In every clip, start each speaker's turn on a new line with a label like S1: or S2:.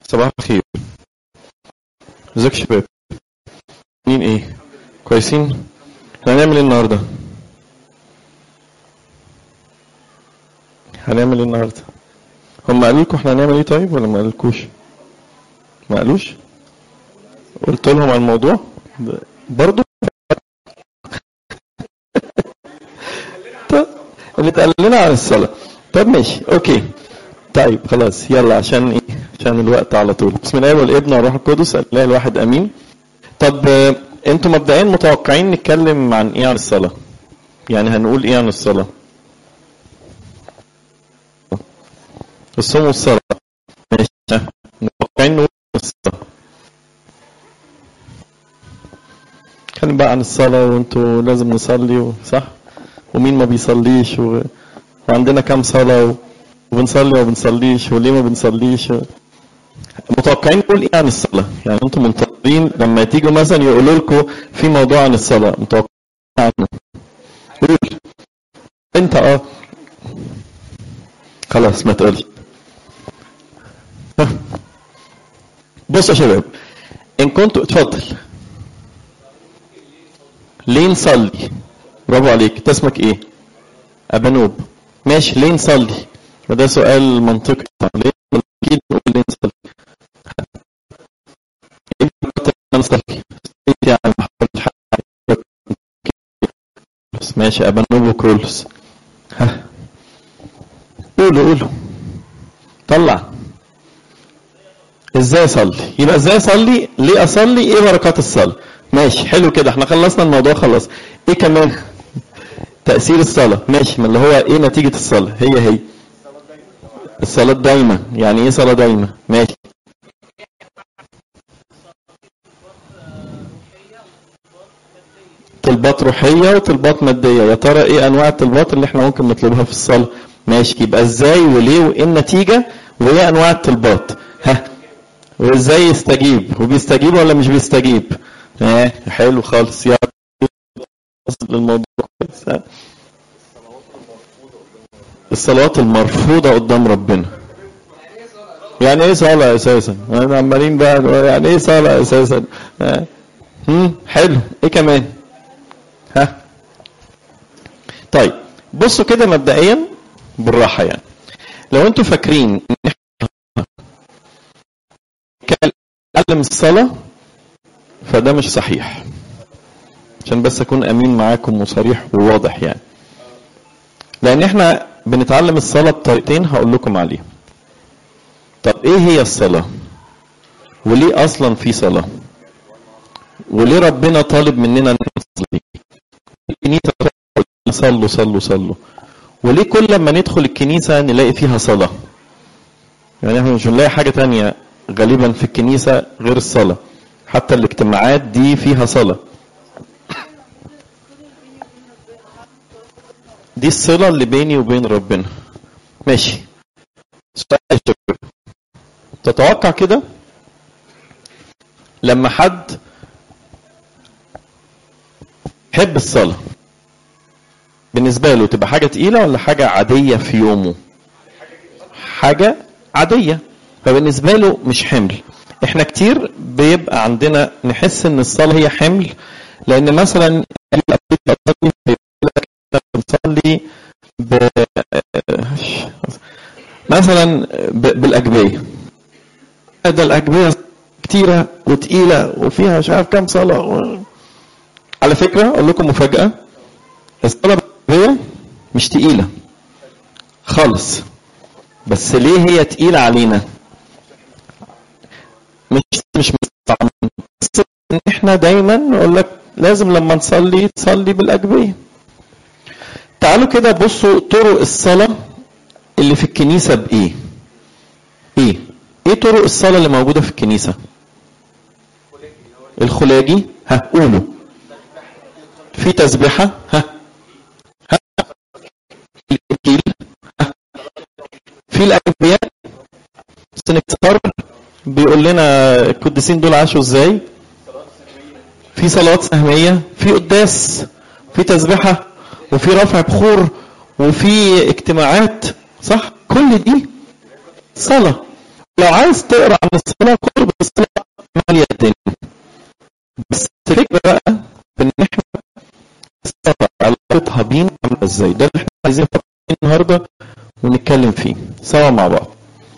S1: صباح الخير. ازيك يا شباب؟ مين ايه؟ كويسين؟ احنا هنعمل ايه النهارده؟ هم قالوا لكم احنا هنعمل ايه طيب ولا ما قالكوش؟ ما قالوش؟ قلت لهم على الموضوع برضو. طب اللي اتقال لنا عن الصلاه. طب ماشي اوكي. طيب خلاص يلا عشان ايه؟ عشان الوقت على طول. بسم الله والابن والروح القدس الاله الواحد امين. طب انتوا مبدئيا متوقعين نتكلم عن ايه عن الصلاه؟ يعني هنقول ايه عن الصلاه؟ الصوم والصلاه. ماشي. متوقعين نقول الصلاه. كلم بقى عن الصلاه وانتوا لازم نصلي صح؟ ومين ما بيصليش وعندنا كام صلاه وبنصلي وما بنصليش وليه ما بنصليش. متوقعين نقول ايه عن الصلاه؟ يعني انتم منتظرين لما تيجوا مثلا يقولوا لكم في موضوع عن الصلاه متوقعين عنه؟ قول انت. خلاص ما تقولش. بصوا يا شباب ان كنتوا اتفضل. ليه نصلي؟ برافو عليك. انت اسمك ايه؟ ابانوب. ماشي. ليه نصلي؟ وده سؤال منطقي. ليه؟ اكيد نقول ليه نصلي. ايه نصلي؟ يعني بس ماشي ابانوب وكرولس. قولوا طلع. ازاي اصلي؟ يبقى ازاي اصلي؟ ليه اصلي؟ ايه بركات الصلاه؟ ماشي حلو كده. احنا خلصنا الموضوع خلاص. ايه كمان؟ تأثير الصلاة. ماشي. ما اللي هو ايه نتيجة الصلاة؟ هي الصلاة دايما. يعني ايه صلاة دايما؟ ماشي. طلبات روحية وطلبات مادية. يا ترى ايه انواع الطلبات اللي احنا ممكن نطلبها في الصلاة؟ ماشي. يبقى ازاي وليه وايه النتيجة وايه انواع الطلبات؟ وازاي يستجيب؟ وبيستجيب ولا مش بيستجيب؟ حلو خالص. يلا للموضوع. الصلوات المرفوضة قدام ربنا. يعني ايه صلاة اساسا؟ انا عمالين بقى يعني ايه صلاة اساسا؟ حلو. ايه كمان؟ طيب بصوا كده مبدئيا بالراحة. يعني لو انتوا فاكرين ان احنا نتكلم الصلاة فده مش صحيح. عشان بس اكون امين معاكم وصريح وواضح. يعني لان احنا بنتعلم الصلاة بطريقتين هقول لكم عليهم. طب ايه هي الصلاة؟ وليه اصلا في صلاة؟ وليه ربنا طالب مننا ان نصلي؟ الكنيسة صلوا. وليه كل لما ندخل الكنيسة نلاقي فيها صلاة؟ يعني احنا مش هنلاقي حاجة تانية غالبا في الكنيسة غير الصلاة. حتى الاجتماعات دي فيها صلاة. دي الصلة اللي بيني وبين ربنا. ماشي. تتوقع كده لما حد يحب الصلاة بالنسبة له تبقى حاجة تقيلة ولا حاجة عادية في يومه؟ حاجة عادية. فبالنسبة له مش حمل. احنا كتير بيبقى عندنا نحس ان الصلاة هي حمل. لان مثلا بنصلي مثلا بالاجبية. ده الاجبية كتيرة وتقيلة وفيها مش عارف كام صلاة. على فكرة اقول لكم مفاجأة. الصلاة بالاجبية مش تقيلة خالص. بس ليه هي تقيلة علينا؟ مش مستعمل. بس ان احنا دايما نقول لك لازم لما نصلي تصلي بالاجبية. تعالوا كده بصوا طرق الصلاة اللي في الكنيسة بايه؟ ايه طرق الصلاة اللي موجودة في الكنيسة؟ الخلاجي. قولوا. في تسبيحة. الانجيل. في الاجبية. سنكتار بيقول لنا القديسين دول عاشوا ازاي. في صلوات سهمية. في قداس. في تسبيحة. وفي رفع بخور. وفي اجتماعات. صح؟ كل دي صلاة. لو عايز تقرا عن الصلاه كتب الصلاه ماليه الدنيا، بس الفكره بقى ان احنا الصلاه علاقتها بينا عامله ازاي، ده اللي احنا عايزين نفكر النهارده ونتكلم فيه سوا مع بعض.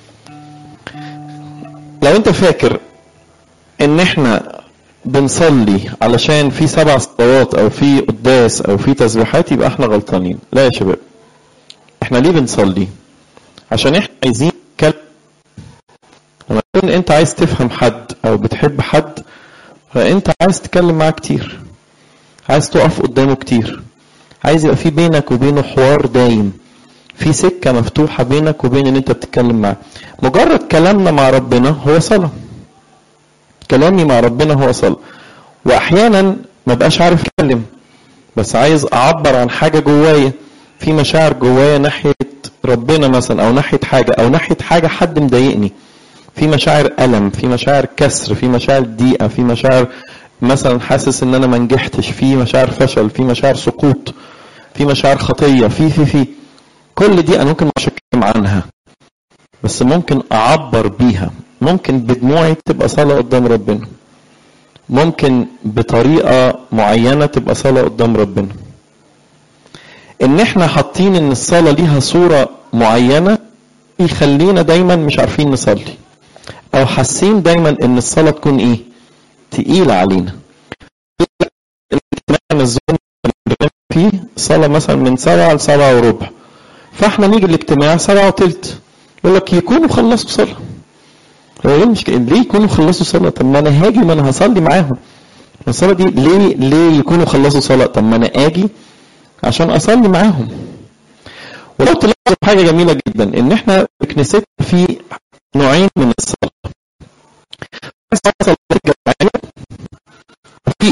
S1: لو انت فاكر ان احنا بنصلي علشان في 7 صلوات او في قداس او في تسبيحات، يبقى احنا غلطانين. لا يا شباب، احنا ليه بنصلي؟ عشان احنا عايزين نتكلم. لما تكون انت عايز تفهم حد او بتحب حد، فانت عايز تتكلم معاه كتير، عايز تقف قدامه كتير، عايز يبقى في بينك وبينه حوار دايم، في سكة مفتوحة بينك وبين ان انت بتتكلم معاه. مجرد كلامنا مع ربنا هو صلاة. كلامي مع ربنا هو صلاة. واحيانا ما بقاش عارف اتكلم، بس عايز اعبر عن حاجة جوايا، في مشاعر جوايا ناحية ربنا مثلا، او ناحية حاجة حد مضايقني، في مشاعر ألم، في مشاعر كسر، في مشاعر ضيقة، في مشاعر مثلا حاسس ان انا ما نجحتش، في مشاعر فشل، في مشاعر سقوط، في مشاعر خطية، في كل دي انا ممكن مش اتكلم عنها، بس ممكن اعبر بيها. ممكن بدموعي تبقى صلاة قدام ربنا، ممكن بطريقة معينة تبقى صلاة قدام ربنا. ان احنا حاطين ان الصلاة ليها صورة معينة يخلينا دايما مش عارفين نصلي، او حاسين دايما ان الصلاة تكون ايه، تقيلة علينا. الاجتماع الزوم فيه صلاة مثلا من 7 ل 7 وربع، فاحنا نيجي الاجتماع 7 وثلث، يقول لك يكونوا خلصوا صلاة. ليه يكونوا خلصوا صلاة؟ طب ما انا هاجي، ما انا هصلي معاهم. الصلاة دي ليه يكونوا خلصوا صلاة؟ طب ما انا اجي عشان اصلي معاهم. ولو تلاحظوا حاجة جميلة جدا، ان احنا في كنيستنا في نوعين من الصلاة. صلاة الجماعية وفي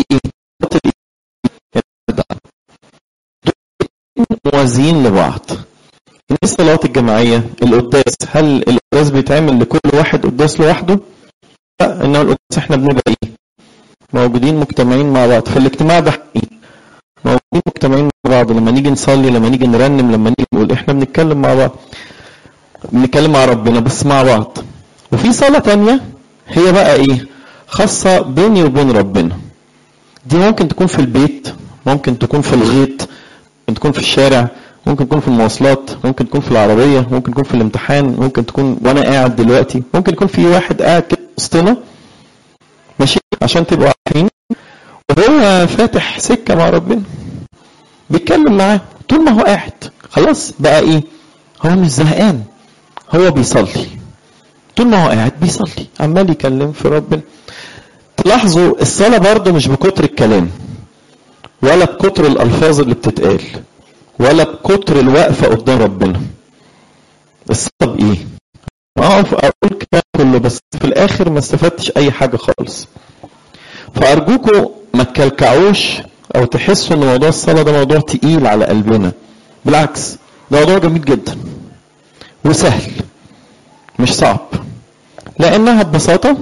S1: موازيين لبعض. الصلاة الجماعية القداس، هل القداس بيتعمل لكل واحد قداس لوحده؟ لا، انما القداس احنا بنبقى ايه؟ موجودين مجتمعين مع بعض. في الاجتماع ده موجودين مجتمعين مع بعض، لما نيجي نصلي، لما نيجي نرنم، لما نيجي نقول، احنا بنتكلم مع بعض، بنتكلم مع ربنا بس مع بعض. وفي صلاة تانية هي بقى ايه؟ خاصة بيني وبين ربنا. دي ممكن تكون في البيت، ممكن تكون في الغيط، ممكن تكون في الشارع، ممكن تكون في المواصلات، ممكن تكون في العربية، ممكن تكون في الامتحان، ممكن تكون وانا قاعد دلوقتي، ممكن يكون في واحد قاعد كده وسطنا ماشي، عشان تبقوا عارفين، وهو فاتح سكة مع ربنا بيتكلم معاه طول ما هو قاعد. خلاص بقى ايه؟ هو مش زهقان، هو بيصلي طول ما هو قاعد، بيصلي عمال يكلم في ربنا. تلاحظوا الصلاة برضو مش بكتر الكلام، ولا بكتر الألفاظ اللي بتتقال، ولا بكتر الوقفة قدام ربنا. الصلاة بإيه؟ أقف أقول كلام كله بس في الآخر ما استفدتش أي حاجة خالص. فأرجوكم ما تكلكعوش أو تحسوا إن موضوع الصلاة ده موضوع تقيل على قلبنا. بالعكس، ده موضوع جميل جدا وسهل، مش صعب، لأنها ببساطة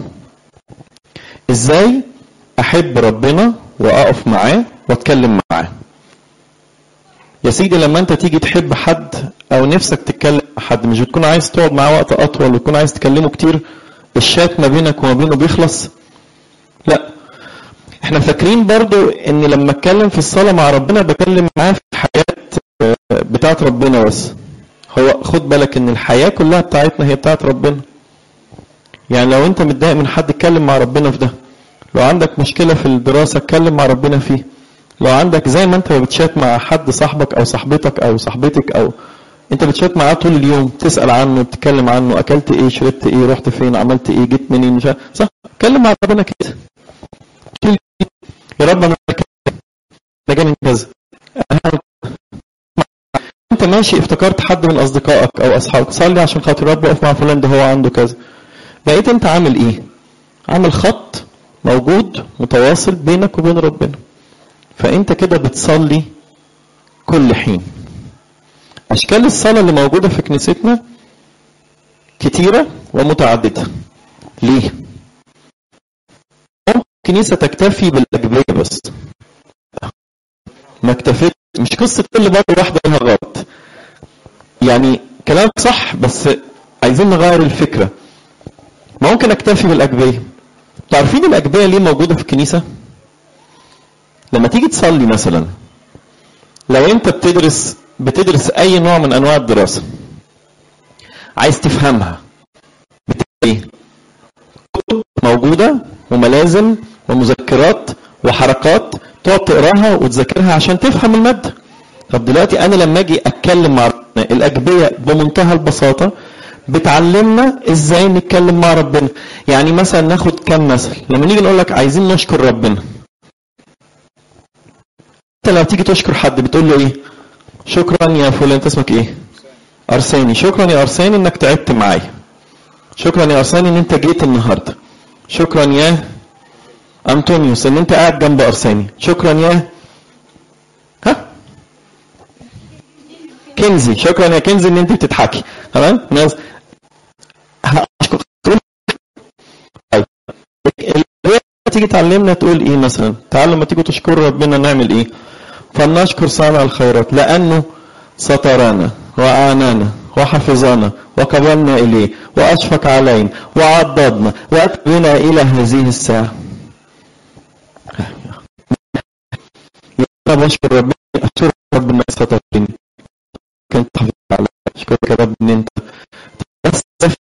S1: إزاي أحب ربنا وأقف معاه وأتكلم معاه. يا سيدي لما أنت تيجي تحب حد أو نفسك تتكلم مع حد، مش بتكون عايز تقعد معاه وقت أطول وتكون عايز تكلمه كتير، الشات ما بينك وما بينه بيخلص؟ لا، احنا فاكرين برضو ان لما اتكلم في الصلاة مع ربنا بكلم معاه في الحياة بتاعت ربنا بس. هو خد بالك ان الحياة كلها بتاعتنا هي بتاعت ربنا. يعني لو انت متضايق من حد اتكلم مع ربنا في ده، لو عندك مشكلة في الدراسة اتكلم مع ربنا فيه، لو عندك زي ما انت بتشات مع حد صاحبك او صاحبتك او صاحبتك، او انت بتشات معاه طول اليوم، تسأل عنه، بتتكلم عنه، اكلت ايه، شربت ايه، رحت فين، عملت ايه، جيت منين، مش صح؟ اتكلم مع ربنا كده، يا رب انا جاي من كذا. انت ماشي افتكرت حد من اصدقائك او اصحابك، صلي عشان خاطر رب اقف مع فلان ده هو عنده كذا. بقيت انت عامل ايه؟ عامل خط موجود متواصل بينك وبين ربنا. فانت كده بتصلي كل حين. اشكال الصلاة اللي موجودة في كنيستنا كتيرة ومتعددة. ليه؟ ممكن الكنيسة تكتفي بالاجبية بس، ما اكتفت، مش قصة كل مرة واحدة لها غلط، يعني كلامك صح بس عايزين نغير الفكرة. ممكن اكتفي بالاجبيه. تعرفين الاجبيه ليه موجوده في الكنيسه؟ لما تيجي تصلي مثلا، لو انت بتدرس اي نوع من انواع الدراسه، عايز تفهمها، ايه؟ كتب موجوده وملازم ومذكرات وحركات تقعد تقراها وتذاكرها عشان تفهم الماده. طب دلوقتي انا لما اجي اتكلم مع ربنا، الاجبيه بمنتهى البساطه بتعلمنا ازاي نتكلم مع ربنا. يعني مثلا ناخد كام مثل. لما نيجي نقول لك عايزين نشكر ربنا، انت لو تيجي تشكر حد بتقول له ايه؟ شكرا يا فلان. انت اسمك ايه؟ ارساني. شكرا يا ارساني انك تعبت معايا. شكرا يا ارساني ان انت جيت النهارده. شكرا يا انطونيوس ان انت قاعد جنب ارساني. شكرا يا كنزي. شكرا يا كنزي ان انت بتضحكي. تمام؟ ناس هشكر. طيب تيجي تعلمنا تقول ايه مثلا؟ تعال لما تيجوا تشكروا ربنا نعمل ايه؟ فلنشكر صانع الخيرات لانه سترنا واعاننا وحفظنا وقبلنا اليه واشفق علينا وعضدنا واتبنا الى هذه الساعه. انا بشكر ربنا، اشكر ربنا سترني، كنت حافظ على، اشكرك يا رب ان انت بس.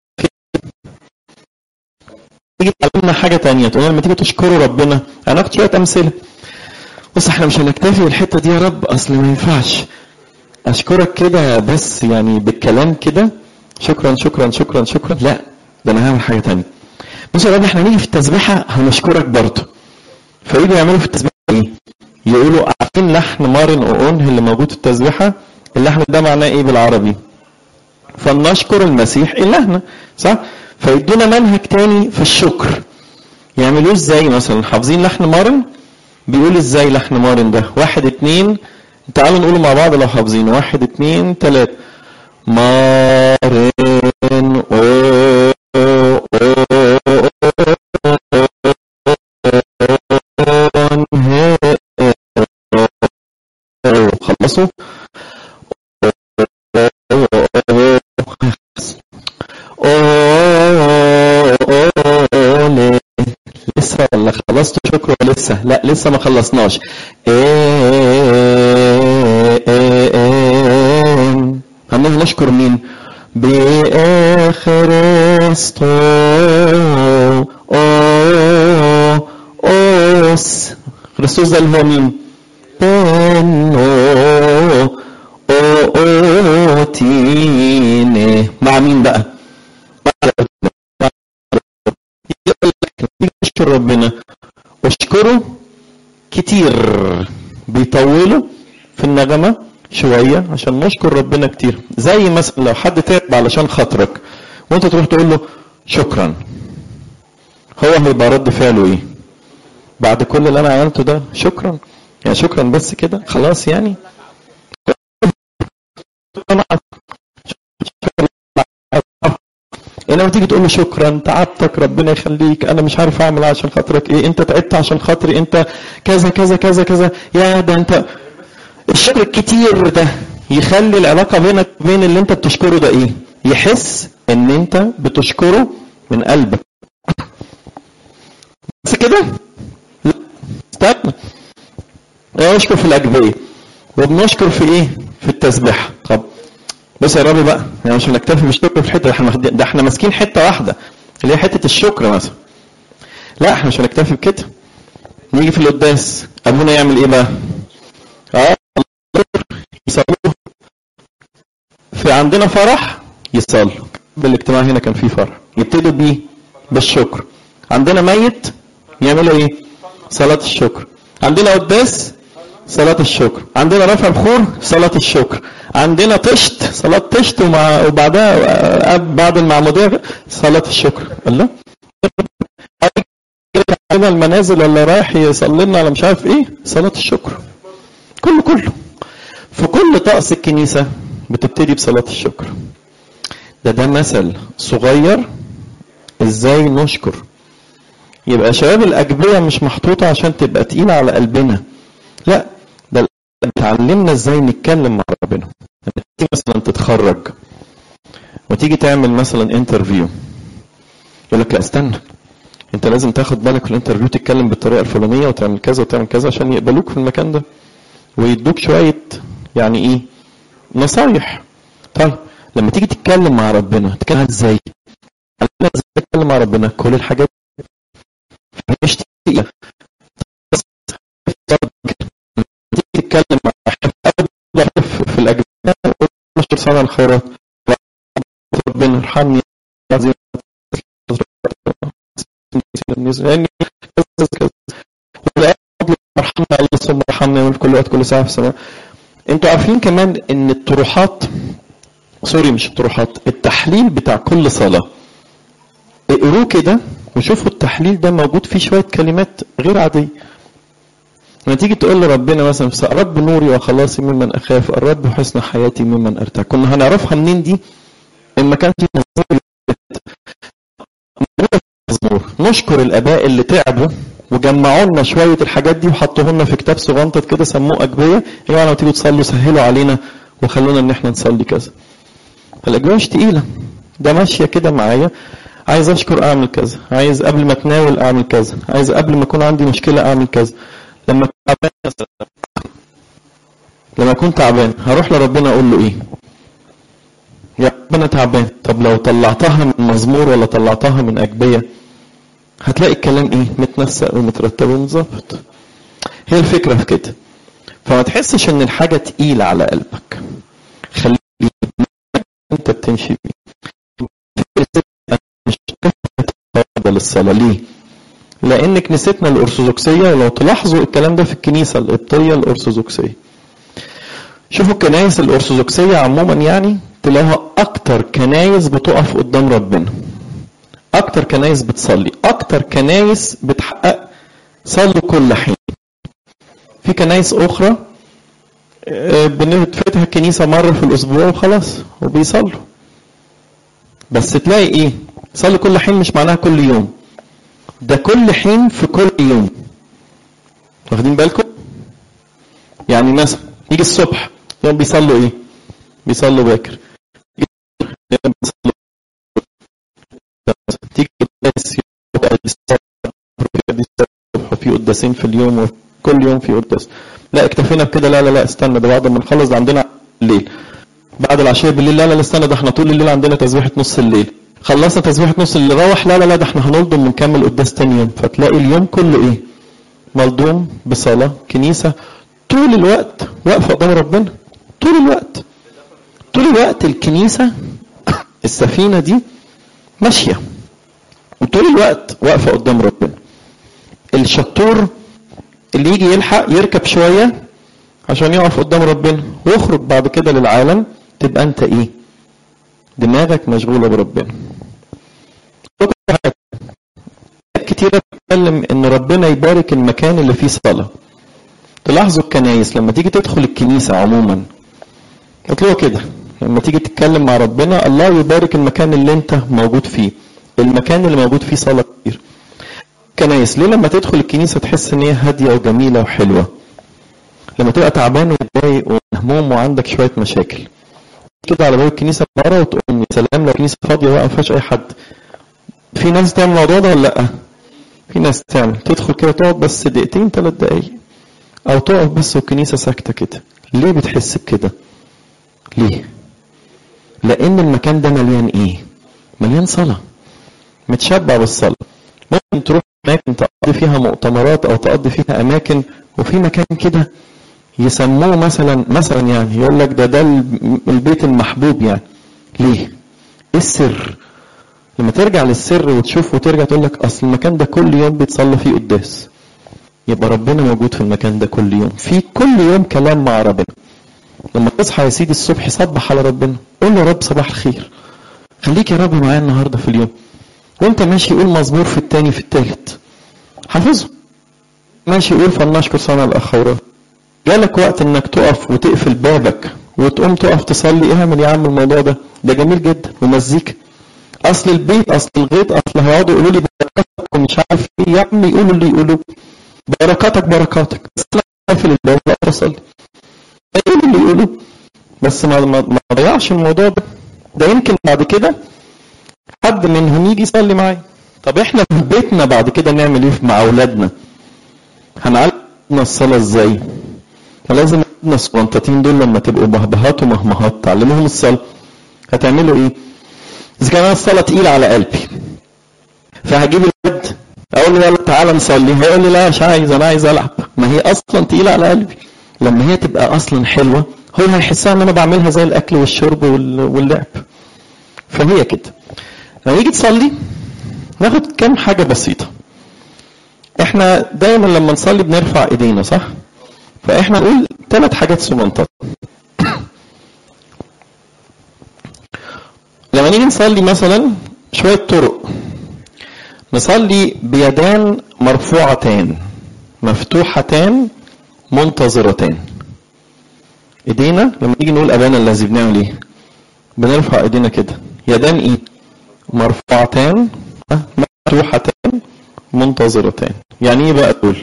S1: تيجي تعلمنا حاجه ثانيه، تقول لما تيجي تشكروا ربنا، انا اخد شويه امثله. بص احنا مش هنكتفي بالحته دي يا رب، اصل ما ينفعش اشكرك كده بس يعني بالكلام كده شكرا شكرا شكرا شكرا، لا ده انا هعمل حاجه ثانيه. بص يا رب احنا نيجي في التسبيحه هنشكرك برضه. فييجوا يعملوا في التسبيحه ايه؟ يقولوا عارفين لحن مارن اون اللي موجود في التسبيحه؟ اللحن ده معناه ايه بالعربي؟ فلنشكر المسيح الهنا، صح؟ فيدونا منهج تاني في الشكر. يعملوه ازاي مثلا؟ حافظين لحن مارن؟ بيقول ازاي لحن مارن ده؟ 1 2، تعالوا نقوله مع بعض لو حافظين. 1 2 3. مارن خلصوا. لسه ولا خلصتوا شكر ولا لسه؟ لا لسه ما خلصناش. هنشكر مين؟ بآخرستو أوس. خريستوس ده اللي هو مين؟ أوتيني. مع مين بقى؟ اشكر ربنا واشكره كتير. بيطولوا في النغمة شوية عشان نشكر ربنا كتير. زي مثلا لو حد تعب علشان خاطرك وانت تروح تقول له شكرا، هو هيبقى رد فعله ايه؟ بعد كل اللي انا عملته ده شكرا؟ يعني شكرا بس كده خلاص يعني؟ انما تيجي تقول له شكرا تعبتك ربنا يخليك، انا مش عارف اعمل عشان خاطرك ايه، انت تعبت عشان خاطري، انت كذا كذا كذا كذا، يا ده انت. الشكر الكتير ده يخلي العلاقه بينك وبين اللي انت بتشكره ده ايه؟ يحس ان انت بتشكره من قلبك. بس كده؟ لا استنى. نشكر في الاجبيه وبنشكر في ايه؟ في التسبيح. طب بص يا رب بقى، يعني مش هنكتفي بالشكر في حته، ده احنا ماسكين حته واحده اللي هي حته الشكر مثلا. لا احنا مش هنكتفي بكده. نيجي في القداس ابونا يعمل ايه بقى؟ يصلوا. في عندنا فرح يصلوا. بالاجتماع هنا كان في فرح يبتدوا بيه بالشكر. عندنا ميت يعملوا ايه؟ صلاه الشكر. عندنا قداس صلاة الشكر. عندنا رفع بخور صلاة الشكر. عندنا طشت صلاة طشت وبعدها بعد المعمودية صلاة الشكر. الله عندنا المنازل ولا رايح يصلي لنا على مش عارف ايه صلاة الشكر. كله في كل طقس الكنيسة بتبتدي بصلاة الشكر. ده مثل صغير ازاي نشكر. يبقى شباب الأجبية مش محطوطة عشان تبقى تقيلة على قلبنا، لا ده بتعلمنا ازاي نتكلم مع ربنا. تيجي مثلا تتخرج وتيجي تعمل مثلا انترفيو، يقول لك لا استنى، انت لازم تاخد بالك في الانترفيو تتكلم بالطريقه الفلانيه وتعمل كذا وتعمل كذا عشان يقبلوك في المكان ده، ويدوك شويه يعني ايه نصايح. طيب لما تيجي تتكلم مع ربنا تتكلم ازاي؟ لازم تتكلم مع ربنا كل الحاجات مش تقيله. تتكلم مع في الاجزاء مش صانع الخيرات، ربنا ارحمني عظيم يعني ارحمنا الله ثم ارحمنا من كل وقت كل ساعه في السماء. انتوا عارفين كمان ان الطروحات مش الطروحات، التحليل بتاع كل صلاه اقروه كده وشوفوا التحليل ده موجود فيه شويه كلمات غير عاديه. لما تيجي تقول لربنا مثلا الرب نوري وخلاصي ممن اخاف، الرب حسن حياتي ممن ارتاح، كنا هنعرفها منين دي؟ اما كان في مزمور نشكر الاباء اللي تعبوا وجمعوا لنا شويه الحاجات دي وحطوها لنا في كتاب صغنطط كده سموه اجبيه. يا جماعه لما تيجوا تصلوا سهلوا علينا وخلونا ان احنا نصلي كذا. فالاجبيه مش تقيله، ده ماشيه كده معايا، عايز اشكر اعمل كذا، عايز قبل ما اتناول اعمل كذا، عايز قبل ما يكون عندي مشكله اعمل كذا. لما كنت تعبان هروح لربنا اقول له ايه؟ يا رب انا تعبان. طب لو طلعتها من مزمور ولا طلعتها من اجبيه هتلاقي الكلام ايه؟ متنسق ومترتب ومتظبط. هي الفكره في كده. فما تحسش ان الحاجه تقيله على قلبك، خليك انت بتمشي بيه. مش للصلاه ليه؟ لان كنيستنا الارثوذكسيه، ولو تلاحظوا الكلام ده في الكنيسه القبطيه الارثوذكسيه، شوفوا الكنايس الارثوذكسيه عموما يعني تلاقوها اكتر كنايس بتقف قدام ربنا، اكتر كنايس بتصلي، اكتر كنايس بتحقق صلوا كل حين. في كنايس اخرى بنفتح الكنيسه مره في الاسبوع وخلاص وبيصلوا، بس تلاقي ايه؟ صلي كل حين مش معناها كل يوم، ده كل حين في كل يوم. واخدين بالكم؟ يعني مثلا يجي الصبح يوم بيصلوا ايه؟ بيصلوا باكر. تيجي في قداسين في اليوم وكل يوم في قداس. لا اكتفينا بكده، لا استنى، ده بعد ما نخلص ده عندنا الليل، بعد العشاء بالليل، لا استنى، ده احنا طول الليل عندنا تسبيحه نص الليل، خلصنا تسبيحه نص الليل روح، لا ده احنا هنلضم ونكمل قداس تاني يوم. فتلاقي اليوم كله ايه؟ ملضوم بصلاه. كنيسه طول الوقت واقفه قدام ربنا، طول الوقت الكنيسه السفينه دي ماشيه وطول الوقت واقفه قدام ربنا. الشطور اللي يجي يلحق يركب شويه عشان يقف قدام ربنا ويخرج بعد كده للعالم، تبقى انت ايه؟ دماغك مشغوله بربنا. كتير بتكلم ان ربنا يبارك المكان اللي فيه صلاه. تلاحظوا الكنايس لما تيجي تدخل الكنيسه عموما هتلاقوا كده، لما تيجي تتكلم مع ربنا الله يبارك المكان اللي انت موجود فيه، المكان اللي موجود فيه صلاه كتير. كنايس ليه لما تدخل الكنيسه تحس ان هي هاديه وجميله وحلوه؟ لما تبقى تعبان ومتضايق ومهموم وعندك شويه مشاكل كده على باب الكنيسه بره وتقوم يا سلام لو الكنيسه فاضيه بقى ما فيهاش اي حد. في ناس تعمل الموضوع ده ولا لا؟ في ناس تعمل، تدخل كده تقعد بس دقيقتين 3 دقايق او تقف بس والكنيسه ساكته كده. ليه بتحس بكده؟ ليه؟ لان المكان ده مليان ايه؟ مليان صلاه، متشبع بالصلاه. ممكن تروح اماكن تقضي فيها مؤتمرات او تقضي فيها اماكن، وفي مكان كده يسموه مثلا يعني يقول لك ده البيت المحبوب يعني. ليه؟ ايه السر؟ لما ترجع للسر وتشوف وترجع تقول لك اصل المكان ده كل يوم بيتصلى فيه قداس، يبقى ربنا موجود في المكان ده كل يوم، في كل يوم كلام مع ربنا. لما تصحى يا سيدي الصبح صبح على ربنا، قول له رب صباح الخير، خليك يا رب معايا النهارده في اليوم. وانت ماشي قول مزمور في الثاني في الثالث حافظه، ماشي قول فلنشكر صانع الخيرات. جالك وقت انك تقف وتقفل بابك وتقوم تقف تصلي، اعمل يا عم الموضوع ده جميل جدا. ومزيكا، اصل البيت اصل الغيط اصل هيقعدوا يقولوا لي بركاتك ومش عارف ايه، يا عم يقولوا اللي يقولوا بركاتك بس انا اقفل الباب واقف اصلي، يقولوا اللي يقولوا بس ما ضيعش الموضوع ده. ده يمكن بعد كده حد منهم يجي يصلي معايا طب احنا في بيتنا بعد كده نعمل ايه مع اولادنا؟ هنعلم الصلاه ازاي؟ فلازم ابننا الصغنطتين دول لما تبقوا بهبهات ومهمهات تعلموهم الصلاه. هتعملوا ايه؟ اذا كان الصلاه تقيله على قلبي فهجيب الولد اقول له يلا تعالى نصلي، هيقول لي لا مش عايز، انا عايز العب. ما هي اصلا تقيله على قلبي. لما هي تبقى اصلا حلوه هو هيحسها ان انا بعملها زي الاكل والشرب واللعب. فهي كده. لما نيجي تصلي ناخد كام حاجه بسيطه. احنا دايما لما نصلي بنرفع ايدينا صح؟ فاحنا نقول 3 حاجات صغنطات. لما نيجي نصلي مثلا شويه طرق، نصلي بيدان مرفوعتان مفتوحتان منتظرتان. ايدينا لما نيجي نقول ابانا الذي بنعمل ايه؟ بنرفع ايدينا كده. يدان ايه؟ مرفوعتان مفتوحتان منتظرتان. يعني ايه بقى تقول؟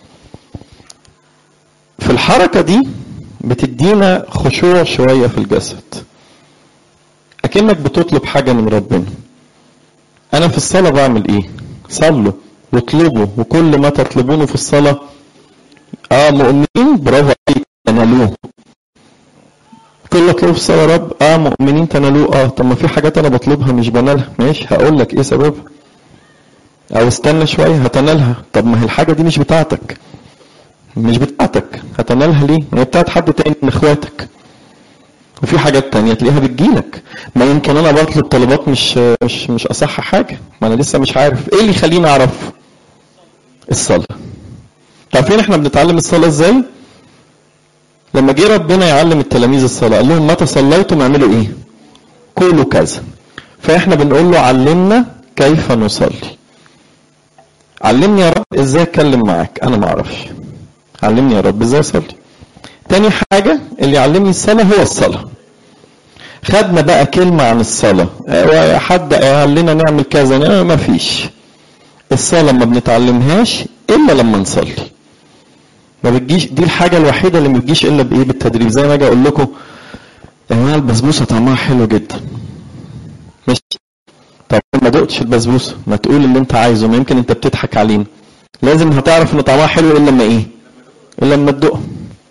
S1: في الحركة دي بتدينا خشوع شوية في الجسد، اكنك بتطلب حاجة من ربنا. انا في الصلاة بعمل ايه؟ صلوا واطلبوا وكل ما تطلبونه في الصلاة مؤمنين برافو عليك تنالوه. كل اطلب في الصلاة يا رب مؤمنين تنالوه. طب ما في حاجات انا بطلبها مش بنالها، ماشي هقول لك ايه سببها، او استنى شوية هتنالها. طب ما هي الحاجة دي مش بتاعتك، هتنالها ليه؟ هي بتاعت حد تاني من اخواتك. وفي حاجات تانية تلاقيها بتجيلك. ما يمكن انا بطلب طلبات مش اصح حاجة، ما انا لسه مش عارف ايه اللي يخليني اعرف. الصلاة. عارفين احنا بنتعلم الصلاة ازاي؟ لما جه ربنا يعلم التلاميذ الصلاة قال لهم متى صليتم اعملوا ايه؟ قولوا كذا. فاحنا بنقول له علمنا كيف نصلي. علمني يا رب ازاي اتكلم معاك، انا ما اعرفش. علمني يا رب ازاي اصلي. تاني حاجة اللي يعلمني الصلاة هو الصلاة. خدنا بقى كلمة عن الصلاة، حد قال لنا نعمل كذا، ما فيش. الصلاة ما بنتعلمهاش الا لما نصلي. ما بتجيش، دي الحاجة الوحيدة اللي ما بتجيش الا بايه؟ بالتدريب. زي ما اجي اقول لكم يا جماعة البسبوسة طعمها حلو جدا، مش طب ما دقتش البسبوسة ما تقول اللي انت عايزه، ما يمكن انت بتضحك علينا. لازم هتعرف ان طعمها حلو الا لما ايه؟ الا لما تدوقها.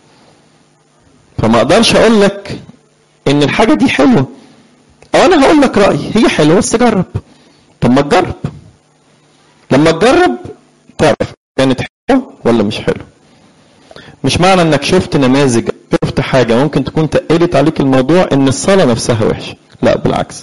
S1: فما اقدرش اقول لك ان الحاجة دي حلوة، او انا هقول لك رأيي هي حلوة بس جرب. طب ما تجرب، لما تجرب تعرف كانت حلوة ولا مش حلوة. مش معنى انك شفت نماذج، شفت حاجة ممكن تكون تقلت عليك الموضوع ان الصلاة نفسها وحشة، لا بالعكس.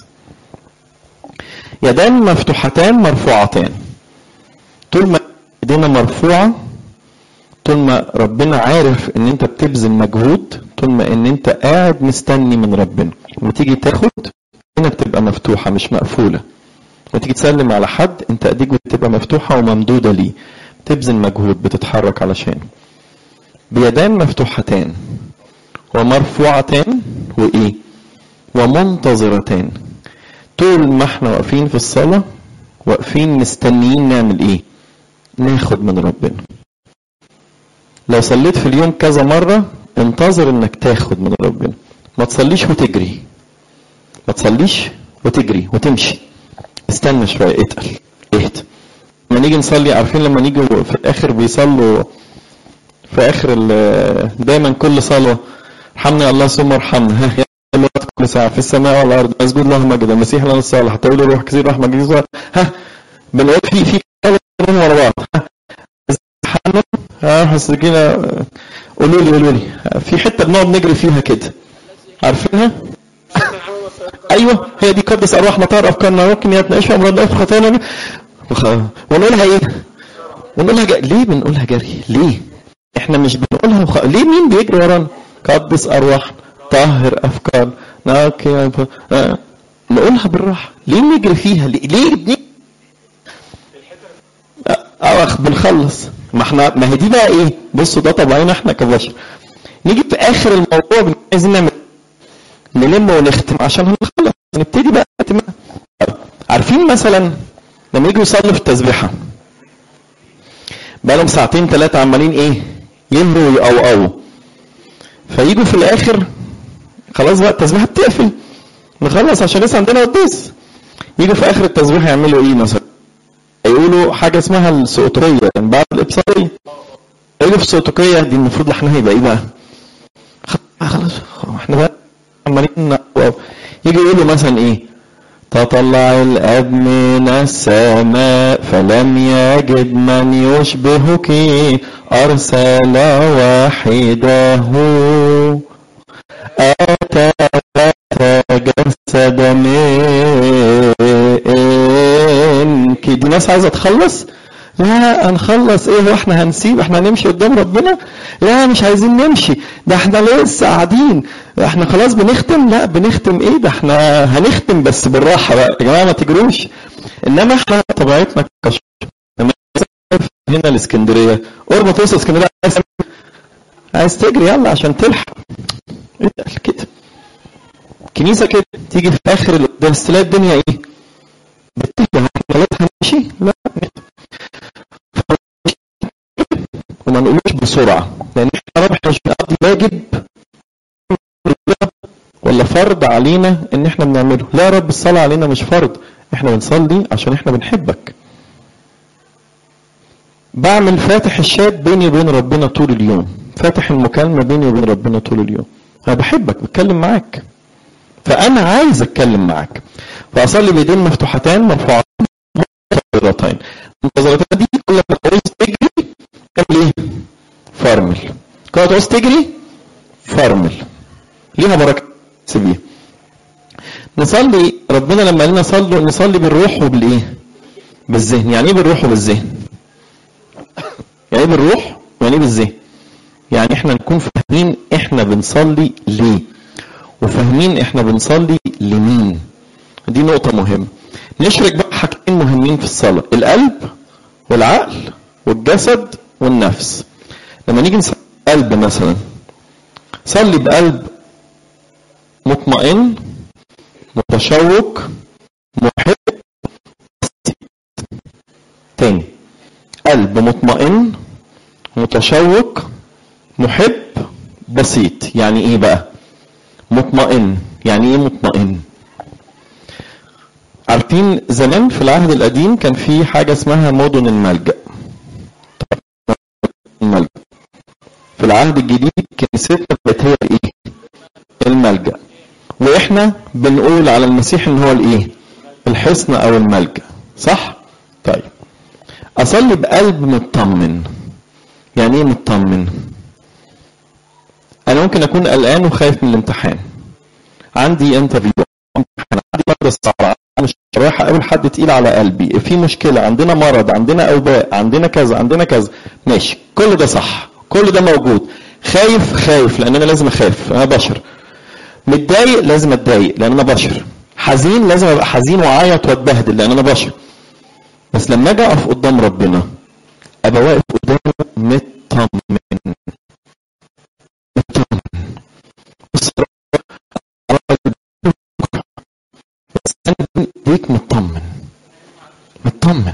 S1: يدان مفتوحتان مرفوعتان. طول ما ايدينا مرفوعة، طول ما ربنا عارف ان انت بتبذل مجهود، طول ما ان انت قاعد مستني من ربنا. لما تيجي تاخد هنا بتبقى مفتوحة مش مقفولة. وتيجي تسلم على حد انت ايديك بتبقى مفتوحة وممدودة ليه، بتبذل مجهود بتتحرك علشان. بيدان مفتوحتان ومرفوعتان وايه؟ ومنتظرتان. طول ما احنا واقفين في الصلاة واقفين مستنيين نعمل ايه؟ ناخد من ربنا. لو صليت في اليوم كذا مرة انتظر انك تاخد من ربنا. ما تصليش وتجري، ما تصليش وتجري وتمشي. استنى شوية، اتقل، اهدى. لما نيجي نصلي، عارفين لما نيجي في الاخر بيصلوا في اخر دايما كل صلاة ارحمنا يا الله ثم ارحمنا، ها يا كل ساعة في السماء والارض مسجود له مجد المسيح لنا الصالح تقول روح كثير رحمة جديدة. ها بنقول في كلام ورا بعض. حسكينا قولوا لي في حتة بنقعد نجري فيها كده، عارفينها؟ ايوه هي دي قدس ارواحنا طاهر افكارنا ممكن يتناقش في امراض في خطايانا. ونقولها ايه؟ ليه بنقولها جري؟ ليه؟ احنا مش بنقولها ليه؟ مين بيجري ورانا؟ قدس ارواحنا طاهر افكارنا نقولها بالراحه. ليه نجري فيها؟ ليه بنخلص. ما هي دي بقى ايه؟ بصوا ده طبعنا احنا كبشر نيجي في اخر الموضوع عايزين نعمل نلم ونختم عشان هنخلص نبتدي بقى. عارفين مثلا لما يجوا يصلوا في التسبيحه بقى لهم 2 3 ساعات عمالين ايه؟ يمروا ويقوقوا. فيجوا في الاخر خلاص بقى التسبيحه بتقفل نخلص عشان لسه عندنا قداس. يجوا في اخر التسبيحه يعملوا ايه مثلا؟ يقولوا له يا رب احنا تعبانين، احنا مش قادرين، احنا مش قادرين. يقول لك ايه؟ قدس ارواحنا طاهر افكارنا. يقول لك ايه؟ قدس ارواحنا طاهر افكارنا. عارفوا حاجه اسمها السؤتقيه يعني بعد الابصاريه. ايه في السؤتقيه دي؟ المفروض لحنها يبقى ايه بقى؟ خلاص احنا بقى عمالين يجي يقولوا مثلا ايه؟ تطلع الاب من السماء فلم يجد من يشبهك ارسل وحده اتى جسد منك. دي ناس عايزه تخلص؟ لا هنخلص ايه واحنا هنسيب؟ احنا هنمشي قدام ربنا؟ لا مش عايزين نمشي، ده احنا لسه قاعدين، احنا خلاص بنختم. لا بنختم ايه؟ ده احنا هنختم بس بالراحه بقى يا جماعه، ما تجروش. انما احنا طبيعتنا كشخص لما هنا الاسكندريه قرب ما توصل اسكندريه عايز تجري يلا عشان تلحق. اتقل كده كنيسه كده، تيجي في اخر القداس تلاقي الدنيا ايه؟ بتهدى. خلاص هنمشي؟ لا وما نقولوش بسرعه، لان احنا مش بنقضي واجب ولا فرض علينا ان احنا بنعمله. لا يا رب، الصلاه علينا مش فرض، احنا بنصلي عشان احنا بنحبك. بعمل فاتح الشات بيني وبين ربنا طول اليوم، فاتح المكالمه بيني وبين ربنا طول اليوم. انا بحبك، بتكلم معاك، فانا عايز اتكلم معاك. فاصلي بايدين مفتوحتان مرفوعتين منتظرتين. المنتظرتين دي كل ما تعوز تجري تعمل ايه؟ فرمل. كل ما تعوز تجري فرمل، ليها بركه سيبيها. نصلي ربنا لما قال لنا صلوا نصلي بالروح وبالايه؟ بالذهن. يعني ايه بالروح وبالذهن؟ يعني ايه بالروح ويعني ايه بالذهن؟ يعني احنا نكون فاهمين احنا بنصلي ليه، وفاهمين احنا بنصلي لمين. دي نقطة مهمة. نشرك بقى حاجتين مهمين في الصلاة: القلب والعقل والجسد والنفس. لما نيجي نصلي قلب مثلا، صلي بقلب مطمئن متشوق محب. تاني، قلب مطمئن متشوق محب بسيط. يعني ايه بقى مطمئن؟ يعني ايه مطمئن؟ عارفين زمان في العهد القديم كان في حاجة اسمها مدن الملجأ. في العهد الجديد كنيستنا بقت هي الايه؟ الملجأ. واحنا بنقول على المسيح ان هو الايه؟ الحصن او الملجأ، صح؟ طيب اصلي بقلب مطمن. يعني ايه مطمن؟ انا ممكن اكون قلقان وخايف من الامتحان، عندي انترفيو، عندي مرض صعب، مش رايح اقابل حد تقيل على قلبي، في مشكله، عندنا مرض، عندنا اوباء، عندنا كذا عندنا كذا. ماشي، كل ده صح، كل ده موجود. خايف لان انا لازم اخاف، انا بشر. متضايق لازم اتضايق لان انا بشر. حزين لازم ابقى حزين واعيط واتبهدل لان انا بشر. بس لما اجي اقف قدام ربنا ابقى واقف قدامه مطمن. بص بيك مطمن.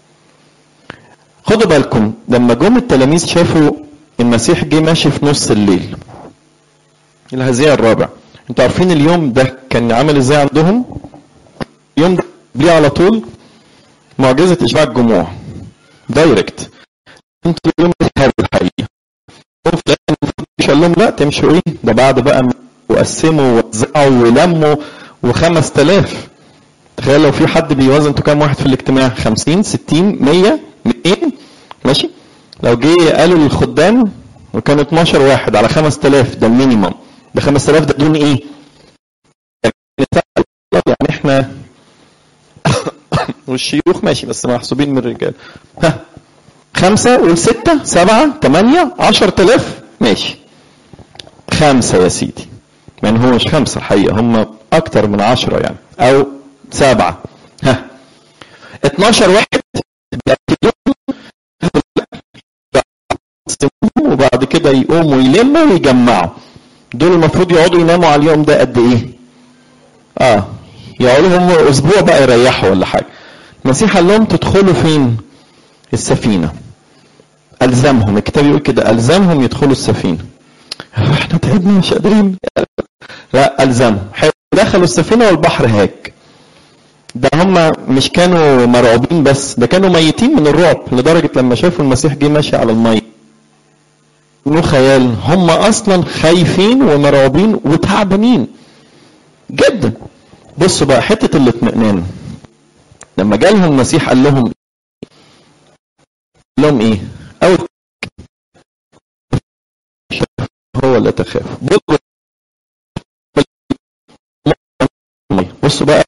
S1: خدوا بالكم لما جم التلاميذ شافوا المسيح جه ماشي في نص الليل، الهزيع الرابع. انتوا عارفين اليوم ده كان عامل ازاي عندهم؟ اليوم ده ليه على طول معجزة إشباع الجموع دايركت. انتوا اليوم الحرب الحقيقة مش قال لهم لا تمشوا ايه ده بعد بقى وقسموا ووزعوا ولموا و5000. تخيل لو في حد بيوزن، انتوا كام واحد في الاجتماع؟ 50 60 100 200 ماشي. لو جه قالوا للخدام وكانوا 12 واحد على 5000 ده المينيمم، ده 5000 ده دون ايه؟ يعني احنا والشيوخ ماشي بس محسوبين من الرجال. ها 5 و6 7 8 10000 ماشي. 5 يا سيدي، يعني هو مش 5 الحقيقة، هم اكتر من 10 يعني او 7. ها 12 واحد وبعد كده يقوموا يلموا ويجمعوا. دول المفروض يقعدوا يناموا على اليوم ده قد ايه؟ يقعدوا هم اسبوع بقى يريحوا ولا حاجه. المسيح قال لهم تدخلوا فين؟ السفينه. الزمهم، الكتاب يقول كده الزمهم يدخلوا السفينه. احنا تعبنا مش قادرين. لا الزمهم. دخلوا السفينه والبحر هاج. ده هم مش كانوا مرعوبين بس، ده كانوا ميتين من الرعب، لدرجة لما شافوا المسيح جه ماشي على المية مو خيال، هم اصلا خايفين ومرعوبين وتعبانين جدا. بصوا بقى حتة الاطمئنان، لما جالهم المسيح قال لهم ايه؟ او هو لا تخاف. بصوا بقى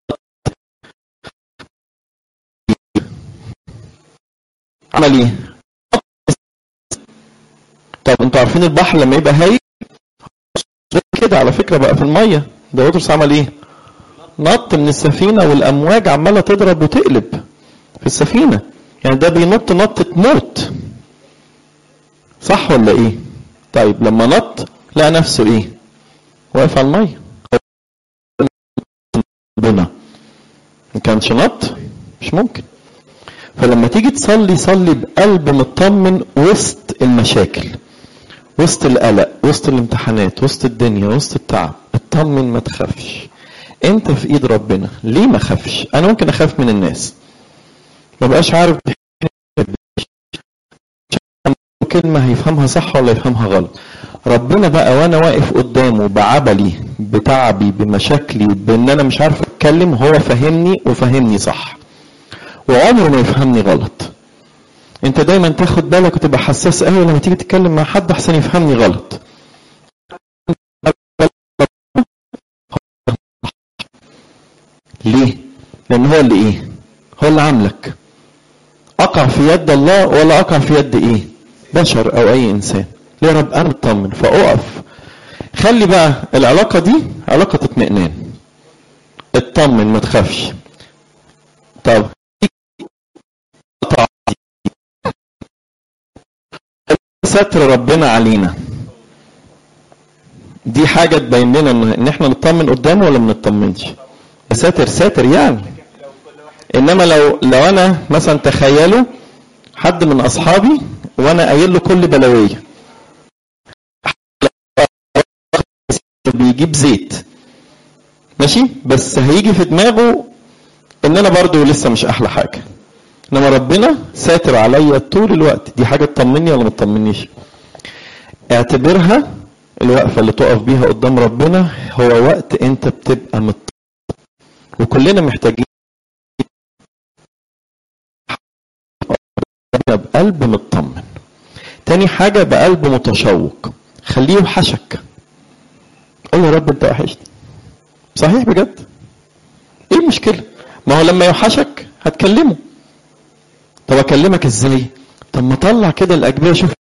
S1: عمل ايه؟ طب انتوا عارفين البحر لما يبقى هايج كده على فكرة بقى في المية، ده بطرس عمل ايه؟ نط من السفينة والامواج عمالة تضرب وتقلب في السفينة، يعني ده بينط نطة موت، صح ولا ايه؟ طيب لما نط لقى نفسه ايه؟ واقف على المية. ربنا ما كانش نط، مش ممكن. فلما تيجي تصلي صلي بقلب مطمن وسط المشاكل، وسط القلق، وسط الامتحانات، وسط الدنيا، وسط التعب، اطمن ما تخافش، انت في ايد ربنا. ليه ما خافش؟ انا ممكن اخاف من الناس، ما بقاش عارف كلمة هيفهمها صح ولا يفهمها غلط. ربنا بقى وانا واقف قدامه بعبلي بتعبي بمشاكلي بان انا مش عارف اتكلم، هو فهمني وفهمني صح، وعمره ما يفهمني غلط. انت دايما تاخد بالك وتبقى حساس قوي لما تيجي تتكلم مع حد احسن يفهمني غلط. ليه؟ لان هو اللي ايه؟ هو اللي عاملك. اقع في يد الله ولا اقع في يد ايه؟ بشر او اي انسان. ليه يا رب؟ انا مطمن. فاقف، خلي بقى العلاقة دي علاقة اطمئنان، اطمن ما تخافش. طب ستر ربنا علينا دي حاجة تبين لنا ان احنا نطمن قدامه ولا ما نطمنش. ساتر ساتر يعني. انما لو انا مثلا تخيلوا حد من اصحابي وانا قايل له كل بلاويه، بيجيب زيت ماشي، بس هيجي في دماغه ان انا برضو لسه مش احلى حاجه. انما ربنا ساتر عليا طول الوقت، دي حاجه تطمني ولا ما تطمنيش؟ اعتبرها الوقفه اللي تقف بيها قدام ربنا هو وقت انت بتبقى مطمن، وكلنا محتاجين بقلب مطمن. تاني حاجه بقلب متشوق، خليه يوحشك. قول له يا رب انت وحشتني، صحيح بجد، ايه المشكله؟ ما هو لما يوحشك هتكلمه. طب اكلمك ازاي؟ طب ما طلع كده الاجبيه، شوف.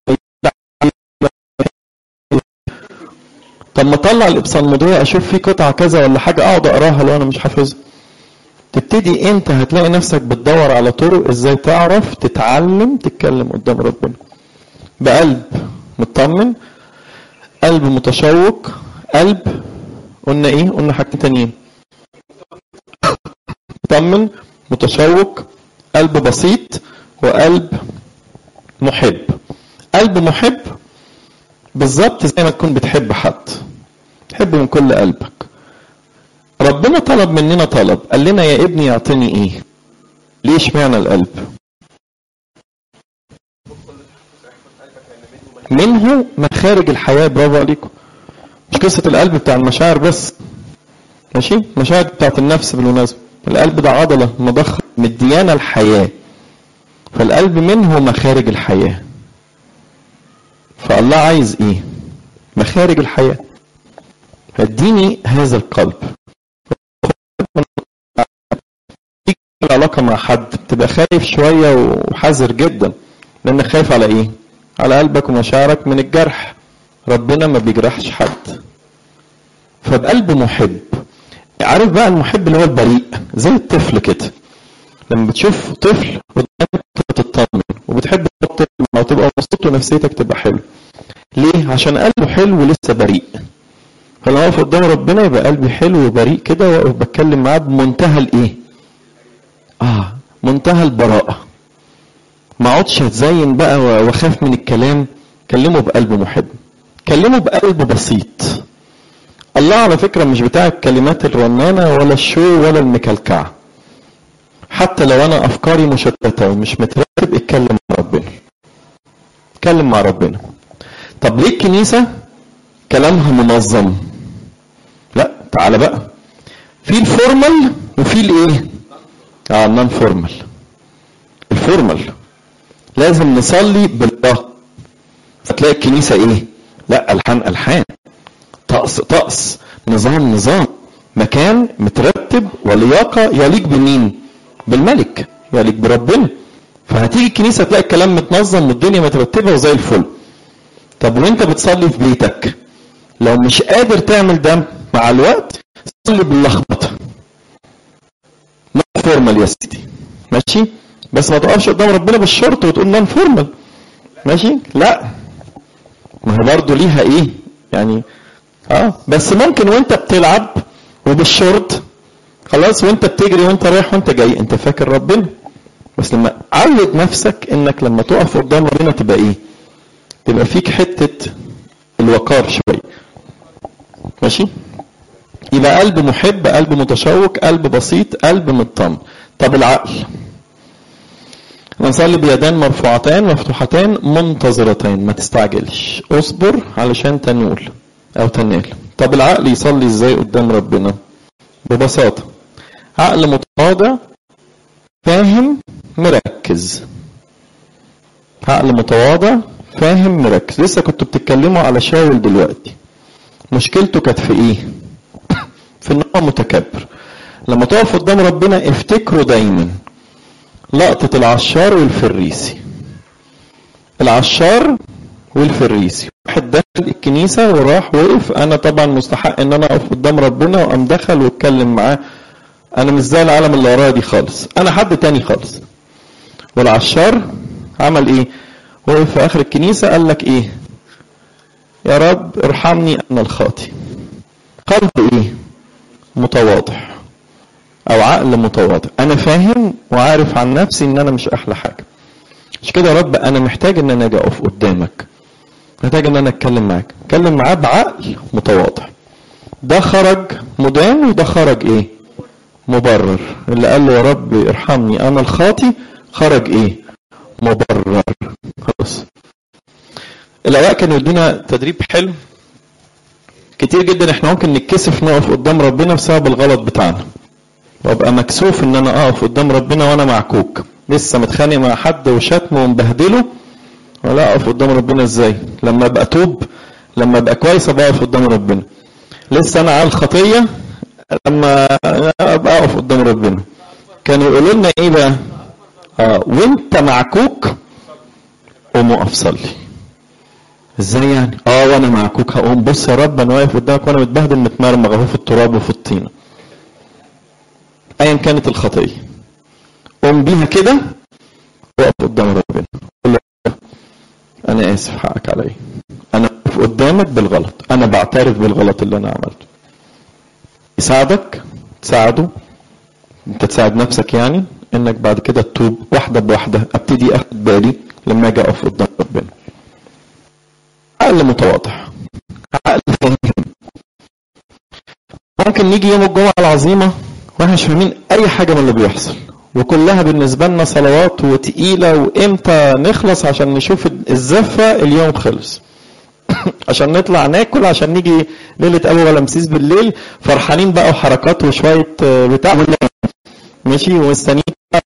S1: طب ما طلع الابصالموديه اشوف في قطعه كذا ولا حاجه اقعد اقراها لو انا مش حافظها. تبتدي انت هتلاقي نفسك بتدور على طرق ازاي تعرف تتعلم تتكلم قدام ربنا بقلب مطمن، قلب متشوق، قلب قلنا ايه؟ قلنا حاجتين تانيين، مطمن متشوق، قلب بسيط، وقلب محب. قلب محب بالظبط زي ما تكون بتحب حد، تحبه من كل قلبك. ربنا طلب مننا طلب، قال لنا يا ابني يعطيني ايه؟ ليش معنى القلب؟ منه مخارج الحياة. برافو عليكم. مش قصة القلب بتاع المشاعر بس، ماشي؟ المشاعر بتاعت النفس بالمناسبة. القلب ده عضلة مضخة مديانة الحياة، فالقلب منه مخارج الحياة. فالله عايز ايه؟ مخارج الحياة. اديني هذا القلب. العلاقة مع حد تبقى خايف شوية وحذر جدا، لانك خايف على ايه؟ على قلبك ومشاعرك من الجرح. ربنا ما بيجرحش حد. فبقلب محب. عارف بقى المحب اللي هو البريء، زي الطفل كده. لما بتشوف طفل قدامك تطمن وبتحب الطفل وتبقى مبسوط ونفسيتك تبقى حلو. ليه؟ عشان قلبه حلو ولسه بريء. فلما اقف قدام ربنا يبقى قلبي حلو وبريء كده، واقف بتكلم معاه بمنتهى الايه؟ منتهى البراءة. ما اقعدش اتزين بقى واخاف من الكلام. كلمه بقلب محب، كلمه بقلب بسيط. الله على فكرة مش بتاع الكلمات الرنانة ولا الشو ولا المكلكع. حتى لو انا افكاري مشتته ومش مترتب، اتكلم مع ربنا. اتكلم مع ربنا. طب ليه الكنيسه كلامها منظم؟ لا، تعالى بقى، في الفورمال وفي الايه؟ النون فورمال. الفورمال لازم نصلي بالله، فتلاقي الكنيسه ايه؟ لا، الحان، طقس، نظام، مكان مترتب ولياقه يليق بمين؟ بالملك، يليق بربنا. فهتيجي الكنيسه تلاقي الكلام متنظم والدنيا مترتبه وزي الفل. طب وانت بتصلي في بيتك لو مش قادر تعمل ده مع الوقت، صلي باللخبطه. نون فورمال يا سيدي، ماشي؟ بس ما تقفش قدام ربنا بالشورت وتقول نون فورمال، ماشي؟ لا، ما هي برضه ليها ايه يعني. بس ممكن وانت بتلعب وبالشورت خلاص، وانت بتجري وانت رايح وانت جاي، انت فاكر ربنا. بس لما عود نفسك انك لما تقف قدام ربنا تبقى ايه؟ تبقى فيك حته الوقار شويه، ماشي؟ يبقى قلب محب، قلب متشوق، قلب بسيط، قلب مطمن. طب العقل، نصلي بيدان مرفوعتان مفتوحتان منتظرتين، ما تستعجلش، اصبر علشان تنول او تنال. طب العقل يصلي ازاي قدام ربنا؟ ببساطه، عقل متواضع فاهم مركز. عقل متواضع فاهم مركز. لسه كنتوا بتتكلموا على شاول دلوقتي، مشكلته كانت في ايه؟ في ان هو متكبر. لما تقف قدام ربنا افتكروا دايما لقطة العشار والفريسي. العشار والفريسي، واحد دخل الكنيسة وراح وقف، انا طبعا مستحق ان انا اقف قدام ربنا، وقام دخل واتكلم معاه، انا مش زي العالم اللي ورايا دي خالص، انا حد تاني خالص. والعشار عمل ايه؟ وقف في اخر الكنيسة قال لك ايه؟ يا رب ارحمني انا الخاطي. قلب ايه؟ متواضع، او عقل متواضع. انا فاهم وعارف عن نفسي ان انا مش احلى حاجة، مش كده يا رب، انا محتاج ان انا اجي اقف قدامك، محتاج ان انا اتكلم معاك. اتكلم معاه بعقل متواضع. ده خرج مدان وده خرج ايه؟ مبرر. اللي قال له يا رب ارحمني انا الخاطي خرج ايه؟ مبرر. خلاص. الآباء كانوا يدونا تدريب حلو. كتير جدا احنا ممكن نتكسف نقف قدام ربنا بسبب الغلط بتاعنا، وابقى مكسوف ان انا اقف قدام ربنا وانا معكوك، لسه متخانق مع حد وشتمه ومبهدله، ولا اقف قدام ربنا ازاي؟ لما ابقى توب، لما ابقى كويس ابقى اقف قدام ربنا. لسه انا على الخطيه، لما ابقى اقف قدام ربنا. كانوا يقولوا لنا ايه بقى؟ وانت معكوك قوم اقف صلي. ازاي يعني؟ وانا معكوك هقوم، بص يا رب انا واقف قدامك وانا متبهدل متمرمغ اهو في التراب وفي الطينه، ايا كانت الخطيه، قوم بيها كده واقف قدام ربنا، قول له انا اسف، حقك عليا، انا واقف قدامك بالغلط، انا بعترف بالغلط اللي انا عملته. يساعدك، تساعده، انت تساعد نفسك يعني، انك بعد كده تتوب واحده بواحده. ابتدي اخد بالي لما اجي اقف قدام ربنا. عقل متواضع، عقل فاهم. ممكن نيجي يوم الجمعه العظيمه واحنا مش فاهمين اي حاجه من اللي بيحصل، وكلها بالنسبه لنا صلوات وتقيله، وامتى نخلص عشان نشوف الزفه اليوم خلص عشان نطلع ناكل، عشان نيجي ليله ابو غلمسيس بالليل فرحانين بقى وحركات وشويه بتاع ماشي ومستنيين.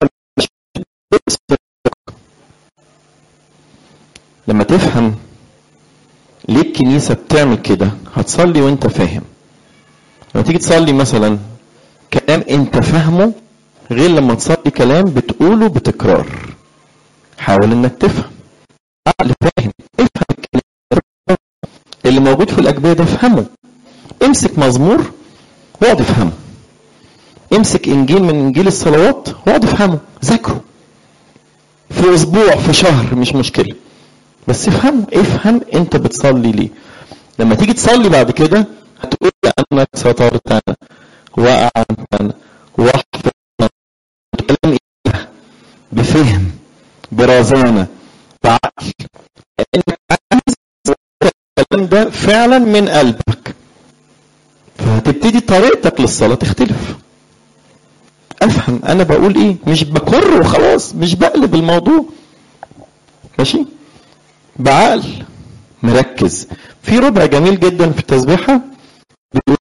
S1: لما تفهم ليه الكنيسه بتعمل كده هتصلي وانت فاهم. لما تيجي تصلي مثلا كلام انت فاهمه غير لما تصلي كلام بتقوله بتكرار. حاول انك تفهم، عقل فاهم، افهم الكلام اللي موجود في الاجبيه ده، افهمه. امسك مزمور واقعد افهمه، امسك انجيل من انجيل الصلوات واقعد افهمه، ذاكره في اسبوع في شهر مش مشكله، بس افهم انت بتصلي ليه. لما تيجي تصلي بعد كده هتقول انك سترت انا واعنت انا واحفظ كلام ايه؟ بفهم، برزانه، بعقل، انك عايز الكلام ده فعلا من قلبك، فهتبتدي طريقتك للصلاه تختلف. افهم انا بقول ايه، مش بكر وخلاص، مش بقلب الموضوع. ماشي، بعقل مركز. في ربع جميل جدا في التسبيحه بيقول: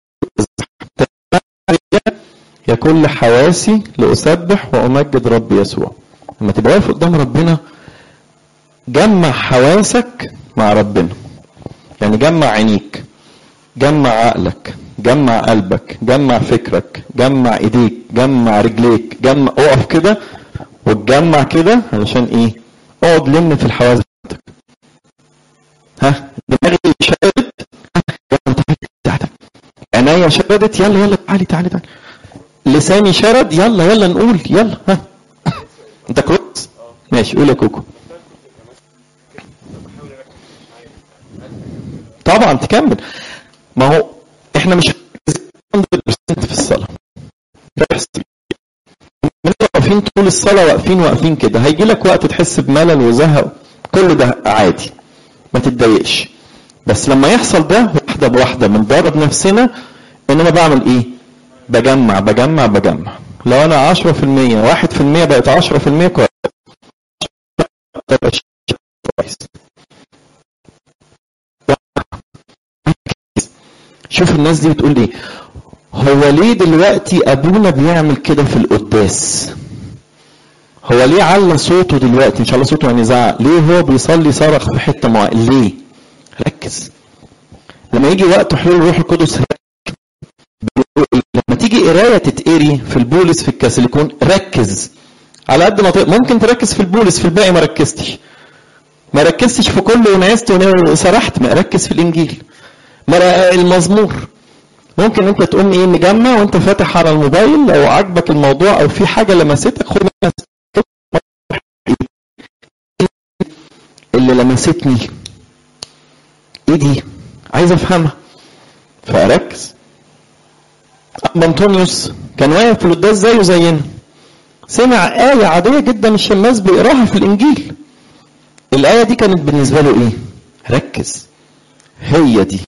S1: يا كل حواسي لأسبح وأمجد رب يسوع. لما تبقى واقف قدام ربنا جمع حواسك مع ربنا، يعني جمع عينيك، جمع عقلك، جمع قلبك، جمع فكرك، جمع ايديك، جمع رجليك، جمع، اقف كده وتجمع كده. علشان ايه؟ اقعد لم في الحواس بتاعتك. ها، دماغي شدت، عينيا شدت، يلا يلا تعالي تعالي تعالي. لساني شرد، يلا يلا نقول، يلا. ها، انت كويس؟ ماشي، قول يا كوكو. طبعا تكمل. ما هو احنا مش 100% في الصلاه، واقفين طول الصلاه، واقفين كده، هيجي لك وقت تحس بملل وزهق، كل ده عادي، ما تتضايقش. بس لما يحصل ده واحده بواحده بندرب نفسنا ان انا بعمل ايه؟ بجمع بجمع بجمع. لو انا 10% 1% بقت 10% كويس. شوف الناس دي بتقول ايه: هو ليه دلوقتي ابونا بيعمل كده في القداس؟ هو ليه على صوته دلوقتي؟ مش على صوته يعني زعق، ليه هو بيصلي صرخ في حته معينه؟ ليه؟ ركز. لما يجي وقت حلول الروح القدس، لما تيجي قرايه تتقري في البولس في الكاثوليكون، ركز على قد ما ممكن تركز في البولس، في الباقي ما ركزتش في كله ونعست وسرحت، ما ركز في الانجيل. المزمور ممكن انت تقوم ايه مجمع وانت فاتح على الموبايل، لو عجبك الموضوع او في حاجه لمستك خد منها اللي لمستني ايه دي، عايز افهمها فاركز. ابا انطونيوس كان واقف في القداس زيه زينا، سمع آية عادية جدا الشماس بيقراها في الإنجيل. الآية دي كانت بالنسبة له إيه؟ ركز، هي دي.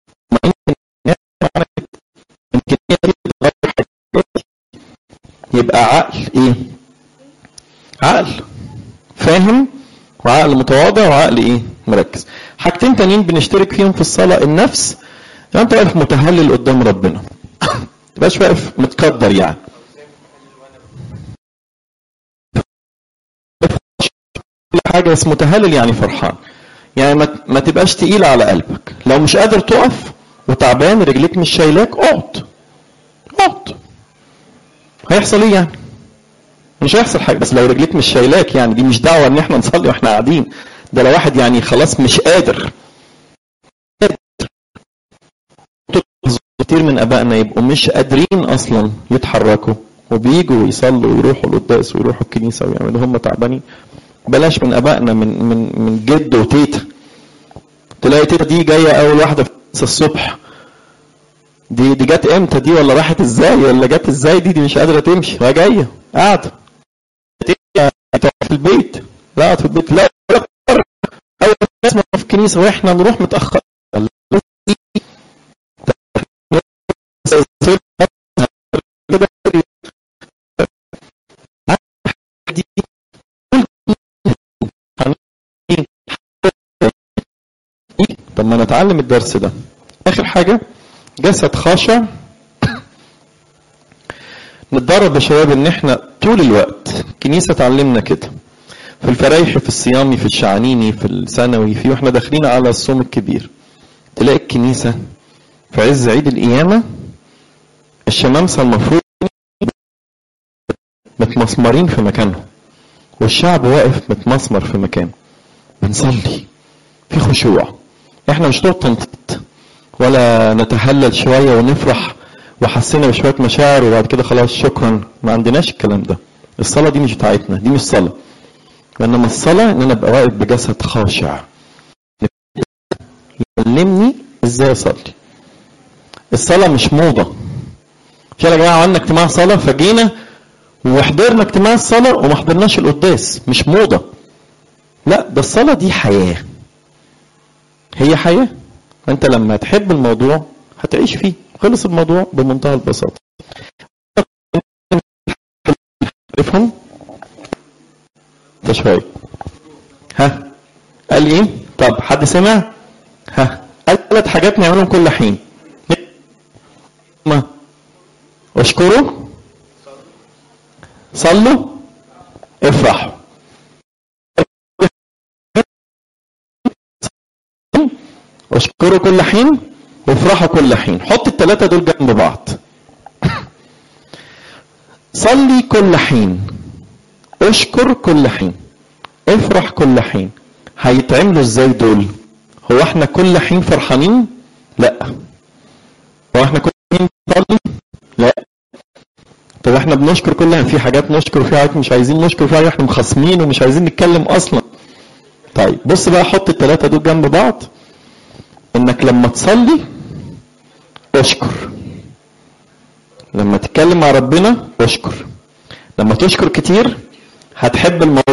S1: يبقى عقل إيه؟ عقل فاهم، وعقل متواضع، وعقل إيه؟ مركز. حاجتين تانيين بنشترك فيهم في الصلاة: النفس، يعني أنت واقف متهلل قدام ربنا، تبقاش واقف متقدر يعني. حاجة اسمه متهلل يعني فرحان، يعني ما تبقاش تقيل على قلبك. لو مش قادر تقف وتعبان رجليك مش شايلاك، اقعد. هيحصل ايه يعني؟ مش هيحصل حاجه. بس لو رجليك مش شايلاك، يعني دي مش دعوه ان احنا نصلي واحنا قاعدين، ده لو واحد يعني خلاص مش قادر. كتير من ابائنا يبقوا مش قادرين اصلا يتحركوا، وبييجوا يصلوا ويروحوا القداس ويروحوا الكنيسه ويعملوا هم تعبانين. بلاش من ابائنا، من جد وتيتا. تلاقي تيتا دي جايه اول واحده في الصبح، دي جت امتى دي، ولا راحت ازاي، ولا جت ازاي، دي مش قادره تمشي وهي جايه قاعده. تقعد في البيت، لا اقعد في البيت، لا اول ناس في الكنيسه واحنا نروح متاخر. طب ما نتعلم الدرس ده. اخر حاجه، جسد خاشع. نتدرب يا شباب ان احنا طول الوقت، الكنيسه تعلمنا كده، في الفرايح، في الصيامي، في الشعانيني، في الثانوي، في واحنا داخلين على الصوم الكبير، تلاقي الكنيسه في عز عيد القيامه الشمامسه المفروض متمسمرين في مكانهم، والشعب واقف متمسمر في مكانه، بنصلي في خشوع. احنا مش نقعد تنطط ولا نتهلل شويه ونفرح وحسينا بشويه مشاعر وبعد كده خلاص شكرا، ما عندناش الكلام ده. الصلاه دي مش بتاعتنا، دي مش صلاه. وانما الصلاه ان انا ابقى واقف بجسد خاشع، يعلمني ازاي اصلي. الصلاه مش موضه. مش يا جماعه عملنا اجتماع صلاه فجينا وحضرنا اجتماع الصلاه وما حضرناش القداس، مش موضه. لا، ده الصلاه دي حياه، هي حياه. انت لما تحب الموضوع هتعيش فيه، خلص الموضوع بمنتهى البساطه. شايفهم؟ شوية. ها قال ايه؟ طب حد سمع؟ ها قال 3 حاجات نعملهم كل حين. ما اشكروا، صلوا، افرحوا. اشكروا كل حين وافرحوا كل حين. حط ال3 دول جنب بعض. صلي كل حين، اشكر كل حين، افرح كل حين. هيتعملوا ازاي دول؟ هو احنا كل حين فرحانين؟ لا. هو احنا كل حين بنصلي؟ لا. طب احنا بنشكر كل حين؟ في حاجات نشكر فيها، حاجات مش عايزين نشكر فيها، احنا مخاصمين ومش عايزين نتكلم اصلا. طيب بص بقى، حط ال3 دول جنب بعض. انك لما تصلي اشكر، لما تتكلم مع ربنا اشكر، لما تشكر كتير هتحب الموضوع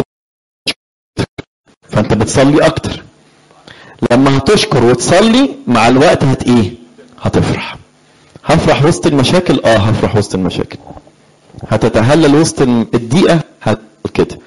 S1: فانت بتصلي اكتر. لما هتشكر وتصلي مع الوقت هتفرح. هفرح وسط المشاكل، هفرح وسط المشاكل. هتتهلل وسط الضيقه كده.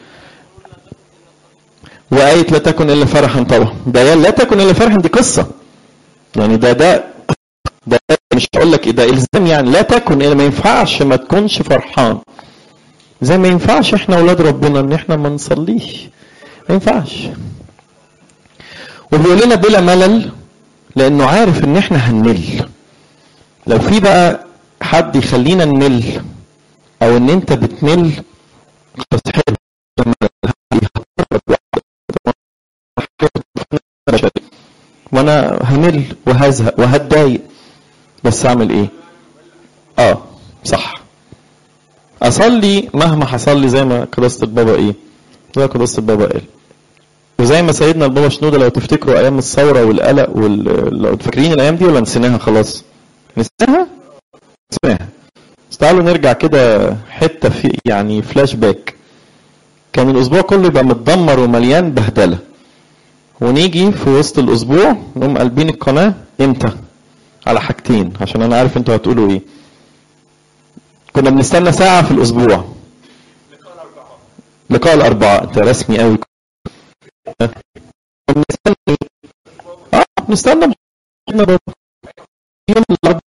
S1: وآية لا تكن الا فرحا، طبعا ده لا تكن الا فرحا دي قصه يعني، ده مش هقول لك ده الزام يعني. لا تكن الا، ما ينفعش ما تكونش فرحان. زي ما ينفعش احنا اولاد ربنا ان احنا ما نصليش، ما ينفعش. وبيقول لنا بلا ملل لانه عارف ان احنا هنمل. لو في بقى حد يخلينا نمل او ان انت بتمل، فاستحيل وانا همل وهزهق وهتضايق. بس اعمل ايه؟ صح، اصلي مهما حصل لي زي ما قداسة البابا زي قداسة البابا قال. وزي ما سيدنا البابا شنودة، لو تفتكروا ايام الثورة والقلق لو فاكرين الايام دي ولا نسيناها خلاص؟ نسيناها. بس تعالوا نرجع كده حتة في يعني فلاش باك. كان الاسبوع كله يبقى متدمر ومليان بهدلة، ونيجي في وسط الاسبوع نقوم قلبين القناة امتى؟ على حاجتين، عشان انا عارف انتوا هتقولوا ايه. كنا بنستنى ساعة في الاسبوع، لقاء الاربعاء. انت رسمي قوي. نستنى يوم الاربعاء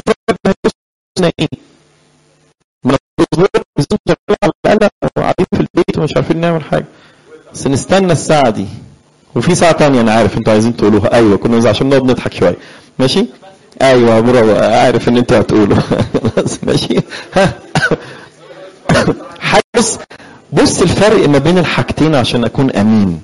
S1: قاعدين في البيت ومش عارفين نعمل حاجة، بس نستنى الساعة دي. وفي ساعة تانية انا عارف انتوا عايزين تقولوها. ايوه كنا عشان نقعد نضحك شوية. ماشي، ايوه برافو، عارف ان انتوا هتقولوا. ماشي. بص الفرق ما بين الحاجتين عشان اكون امين.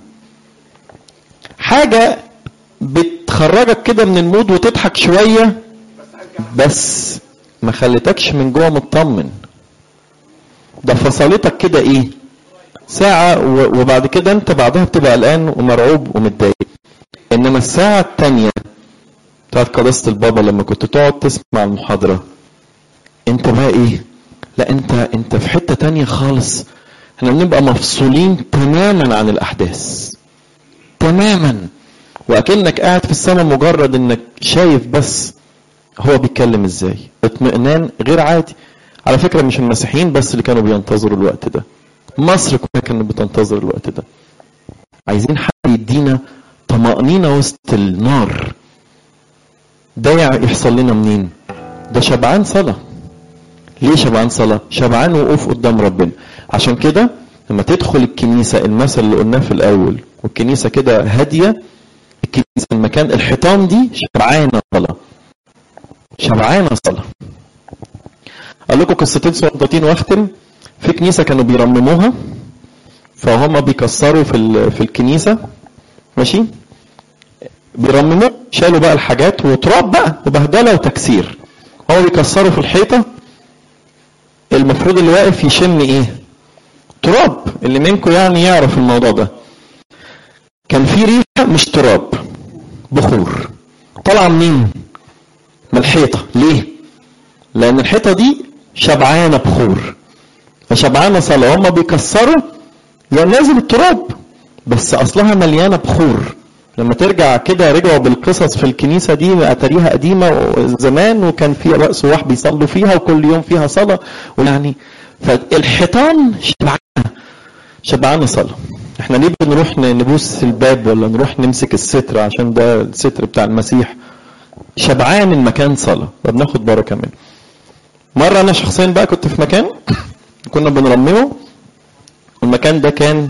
S1: حاجة بتخرجك كده من المود وتضحك شوية، بس ما خلتكش من جوه مطمن. ده فصلتك كده ساعة، وبعد كده انت بعدها بتبقى قلقان ومرعوب ومتضايق. انما الساعة التانية بتاعت قداسة البابا لما كنت تقعد تسمع المحاضرة، انت بقى لا انت في حتة تانية خالص. احنا بنبقى مفصولين تماما عن الاحداث تماما، واكنك قاعد في السماء، مجرد انك شايف بس هو بيتكلم ازاي. اطمئنان غير عادي. على فكرة مش المسيحيين بس اللي كانوا بينتظروا الوقت ده، مصر كلها كانت بتنتظر الوقت ده. عايزين حد يدينا طمأنينة وسط النار. ده يحصل لنا منين؟ ده شبعان صلاة. ليه شبعان صلاة؟ شبعان وقوف قدام ربنا. عشان كده لما تدخل الكنيسة، المثل اللي قلناه في الأول، والكنيسة كده هادية، الكنيسة المكان الحيطان دي شبعانة صلاة، شبعانة صلاة. أقول لكم قصتين صغيرين واختم. في كنيسة كانوا بيرمموها، فهم بيكسروا في الكنيسة، ماشي، بيرمموا، شالوا بقى الحاجات وتراب بقى وبهدلة وتكسير. هو بيكسروا في الحيطة، المفروض اللي واقف يشم تراب. اللي منكم يعني يعرف الموضوع ده. كان في ريحة مش تراب، بخور طلع منين؟ من الحيطة. ليه؟ لأن الحيطة دي شبعانة بخور، فشبعانة صلاة. هم بيكسروا يعني نازل التراب، بس أصلها مليانة بخور. لما ترجع كده، رجعوا بالقصص في الكنيسة دي، أتاريها قديمة زمان، وكان فيها رأس واحد بيصلوا فيها وكل يوم فيها صلاة، ويعني فالحيطان شبعانه صلاه. احنا ليه بنروح نبوس الباب ولا نروح نمسك الستر عشان ده الستر بتاع المسيح؟ شبعان المكان صلاه فبناخد بركه منه. مره انا شخصيا بقى كنت في مكان كنا بنرممه، المكان ده كان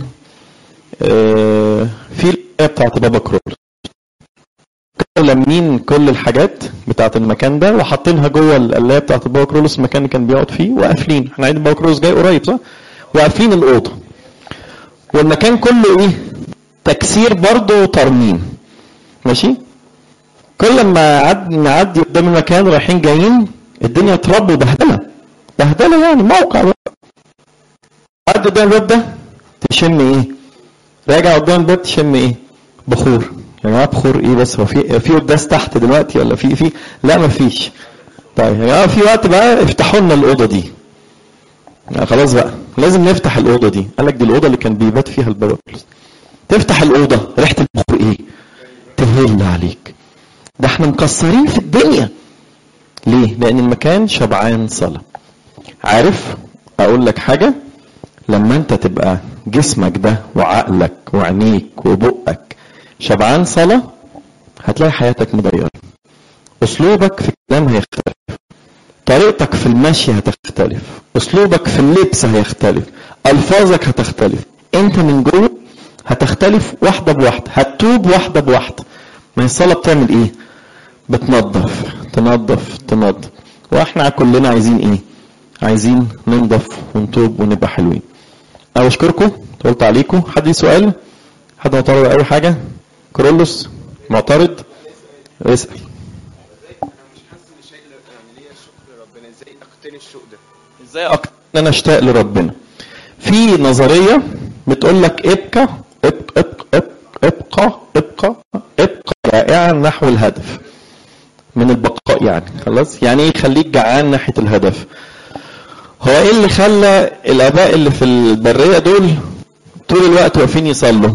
S1: في الآية بتاعت بابا كرولوس، كانوا لامين كل الحاجات بتاعت المكان ده وحاطينها جوه القلايه بتاعت بابا كرولوس، المكان اللي كان بيقعد فيه، وقافلين. احنا عيد بابا كرولوس جاي قريب صح؟ وقافلين الاوضه، والمكان كله ايه؟ تكسير برضه وترميم. ماشي؟ كل ما نعدي قدام المكان رايحين جايين الدنيا تراب وبهدله، بهدله يعني موقع بقى. عدي قدام الباب ده تشم ايه؟ راجع قدام الباب تشم ايه؟ بخور. يا جماعه بخور ايه بس؟ هو في قداس تحت دلوقتي ولا في لا ما فيش. طيب يا جماعه في وقت بقى افتحوا لنا الاوضه دي. خلاص بقى لازم نفتح الاوضه دي. قال لك دي الاوضه اللي كان بيبات فيها البابا. تفتح الاوضه ريحه البخور ايه؟ تهل عليك. ده احنا مكسرين في الدنيا. ليه؟ لان المكان شبعان صلاه. عارف اقول لك حاجه؟ لما انت تبقى جسمك ده وعقلك وعينيك وبقك شبعان صلاة هتلاقي حياتك متغيرة. اسلوبك في الكلام هيختلف، طريقتك في المشي هتختلف، اسلوبك في اللبس هيختلف، الفاظك هتختلف، انت من جوه هتختلف واحدة بواحدة، هتتوب واحدة بواحدة. ما هي الصلاة بتعمل ايه؟ بتنظف تنظف تنظف. واحنا كلنا عايزين ايه؟ عايزين ننظف ونتوب ونبقى حلوين. أنا بشكركم، طولت عليكم. حد سؤال؟ حد معترض أي حاجة؟ كرولوس معترض؟ اسأل.
S2: أنا مش حاسس إن شيء يعني ليا شوق لربنا، إزاي أقتني الشوق ده؟
S1: إزاي أقتني إن أنا أشتاق لربنا؟ في نظرية بتقول لك ابقى رائعا نحو الهدف. من البقاء يعني، خلاص؟ يعني إيه خليك جعان ناحية الهدف؟ هو ايه اللي خلى الاباء اللي في البريه دول طول الوقت واقفين يصلوا؟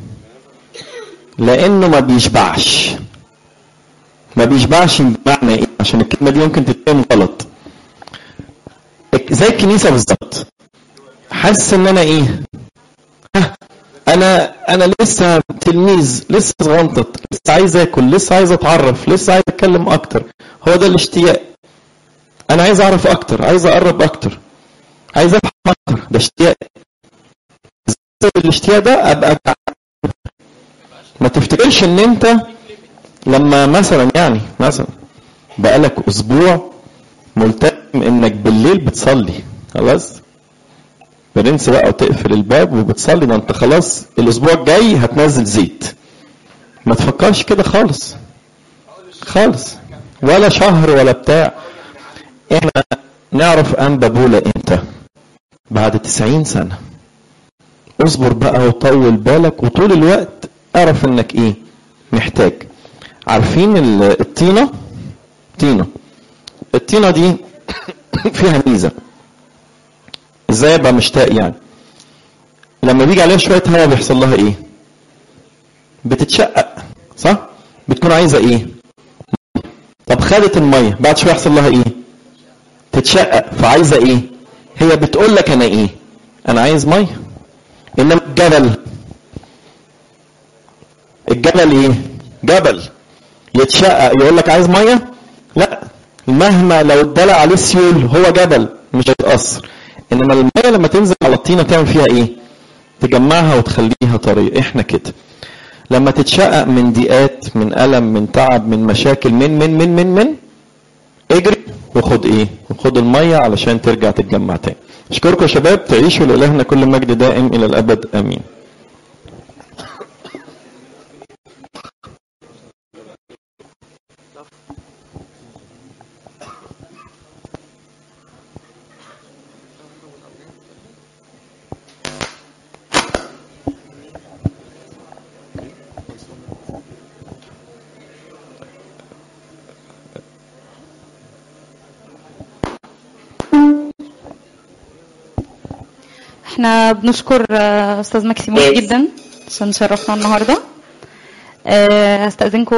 S1: لانه ما بيشبعش. ما بيشبعش بمعنى ايه؟ عشان الكلمه دي ممكن تتفهم غلط. زي الكنيسه بالظبط. حاسس ان انا ايه؟ انا لسه تلميذ، لسه صغنطط، لسه عايز اكل، لسه عايز اتعرف، لسه عايز اتكلم اكتر. هو ده الاشتياق. انا عايز اعرف اكتر، عايز اقرب اكتر، عايز افهم اكتر. ده اشتياق. الاشتياق ده ابقى ما تفتكرش ان انت لما مثلا بقالك اسبوع ملتزم انك بالليل بتصلي، خلاص برنس بقى وتقفل الباب وبتصلي، ده انت خلاص الاسبوع الجاي هتنزل زيت. ما تفكرش كده خالص خالص، ولا شهر ولا بتاع. احنا نعرف انبا بولا امتى؟ بعد 90 سنة. اصبر بقى وطول بالك، وطول الوقت اعرف انك ايه محتاج. عارفين الطينة دي فيها ميزة. ازاي ابقى مشتاق يعني؟ لما بيجي عليها شوية هواء بيحصل لها ايه؟ بتتشقق صح؟ بتكون عايزة ايه؟ طب خدت المية بعد شوية يحصل لها ايه؟ تتشقق. فعايزة ايه؟ هي بتقول لك انا ايه؟ انا عايز مية. انما الجبل ايه؟ جبل يتشقق يقول لك عايز ميه؟ لا، مهما لو اتدلق عليه سيول هو جبل مش هيتأثر. انما الميه لما تنزل على الطينه تعمل فيها ايه؟ تجمعها وتخليها طريه. احنا كده لما تتشقق من ضيقات، من الم، من تعب، من مشاكل، من اجري وخد ايه؟ وخد الميه علشان ترجع تتجمع تاني. اشكركم يا شباب، تعيشوا لإلهنا كل مجد دائم الى الابد امين.
S3: احنا بنشكر استاذ ماكسيموس جدا عشان شرفنا النهارده. هستأذنكم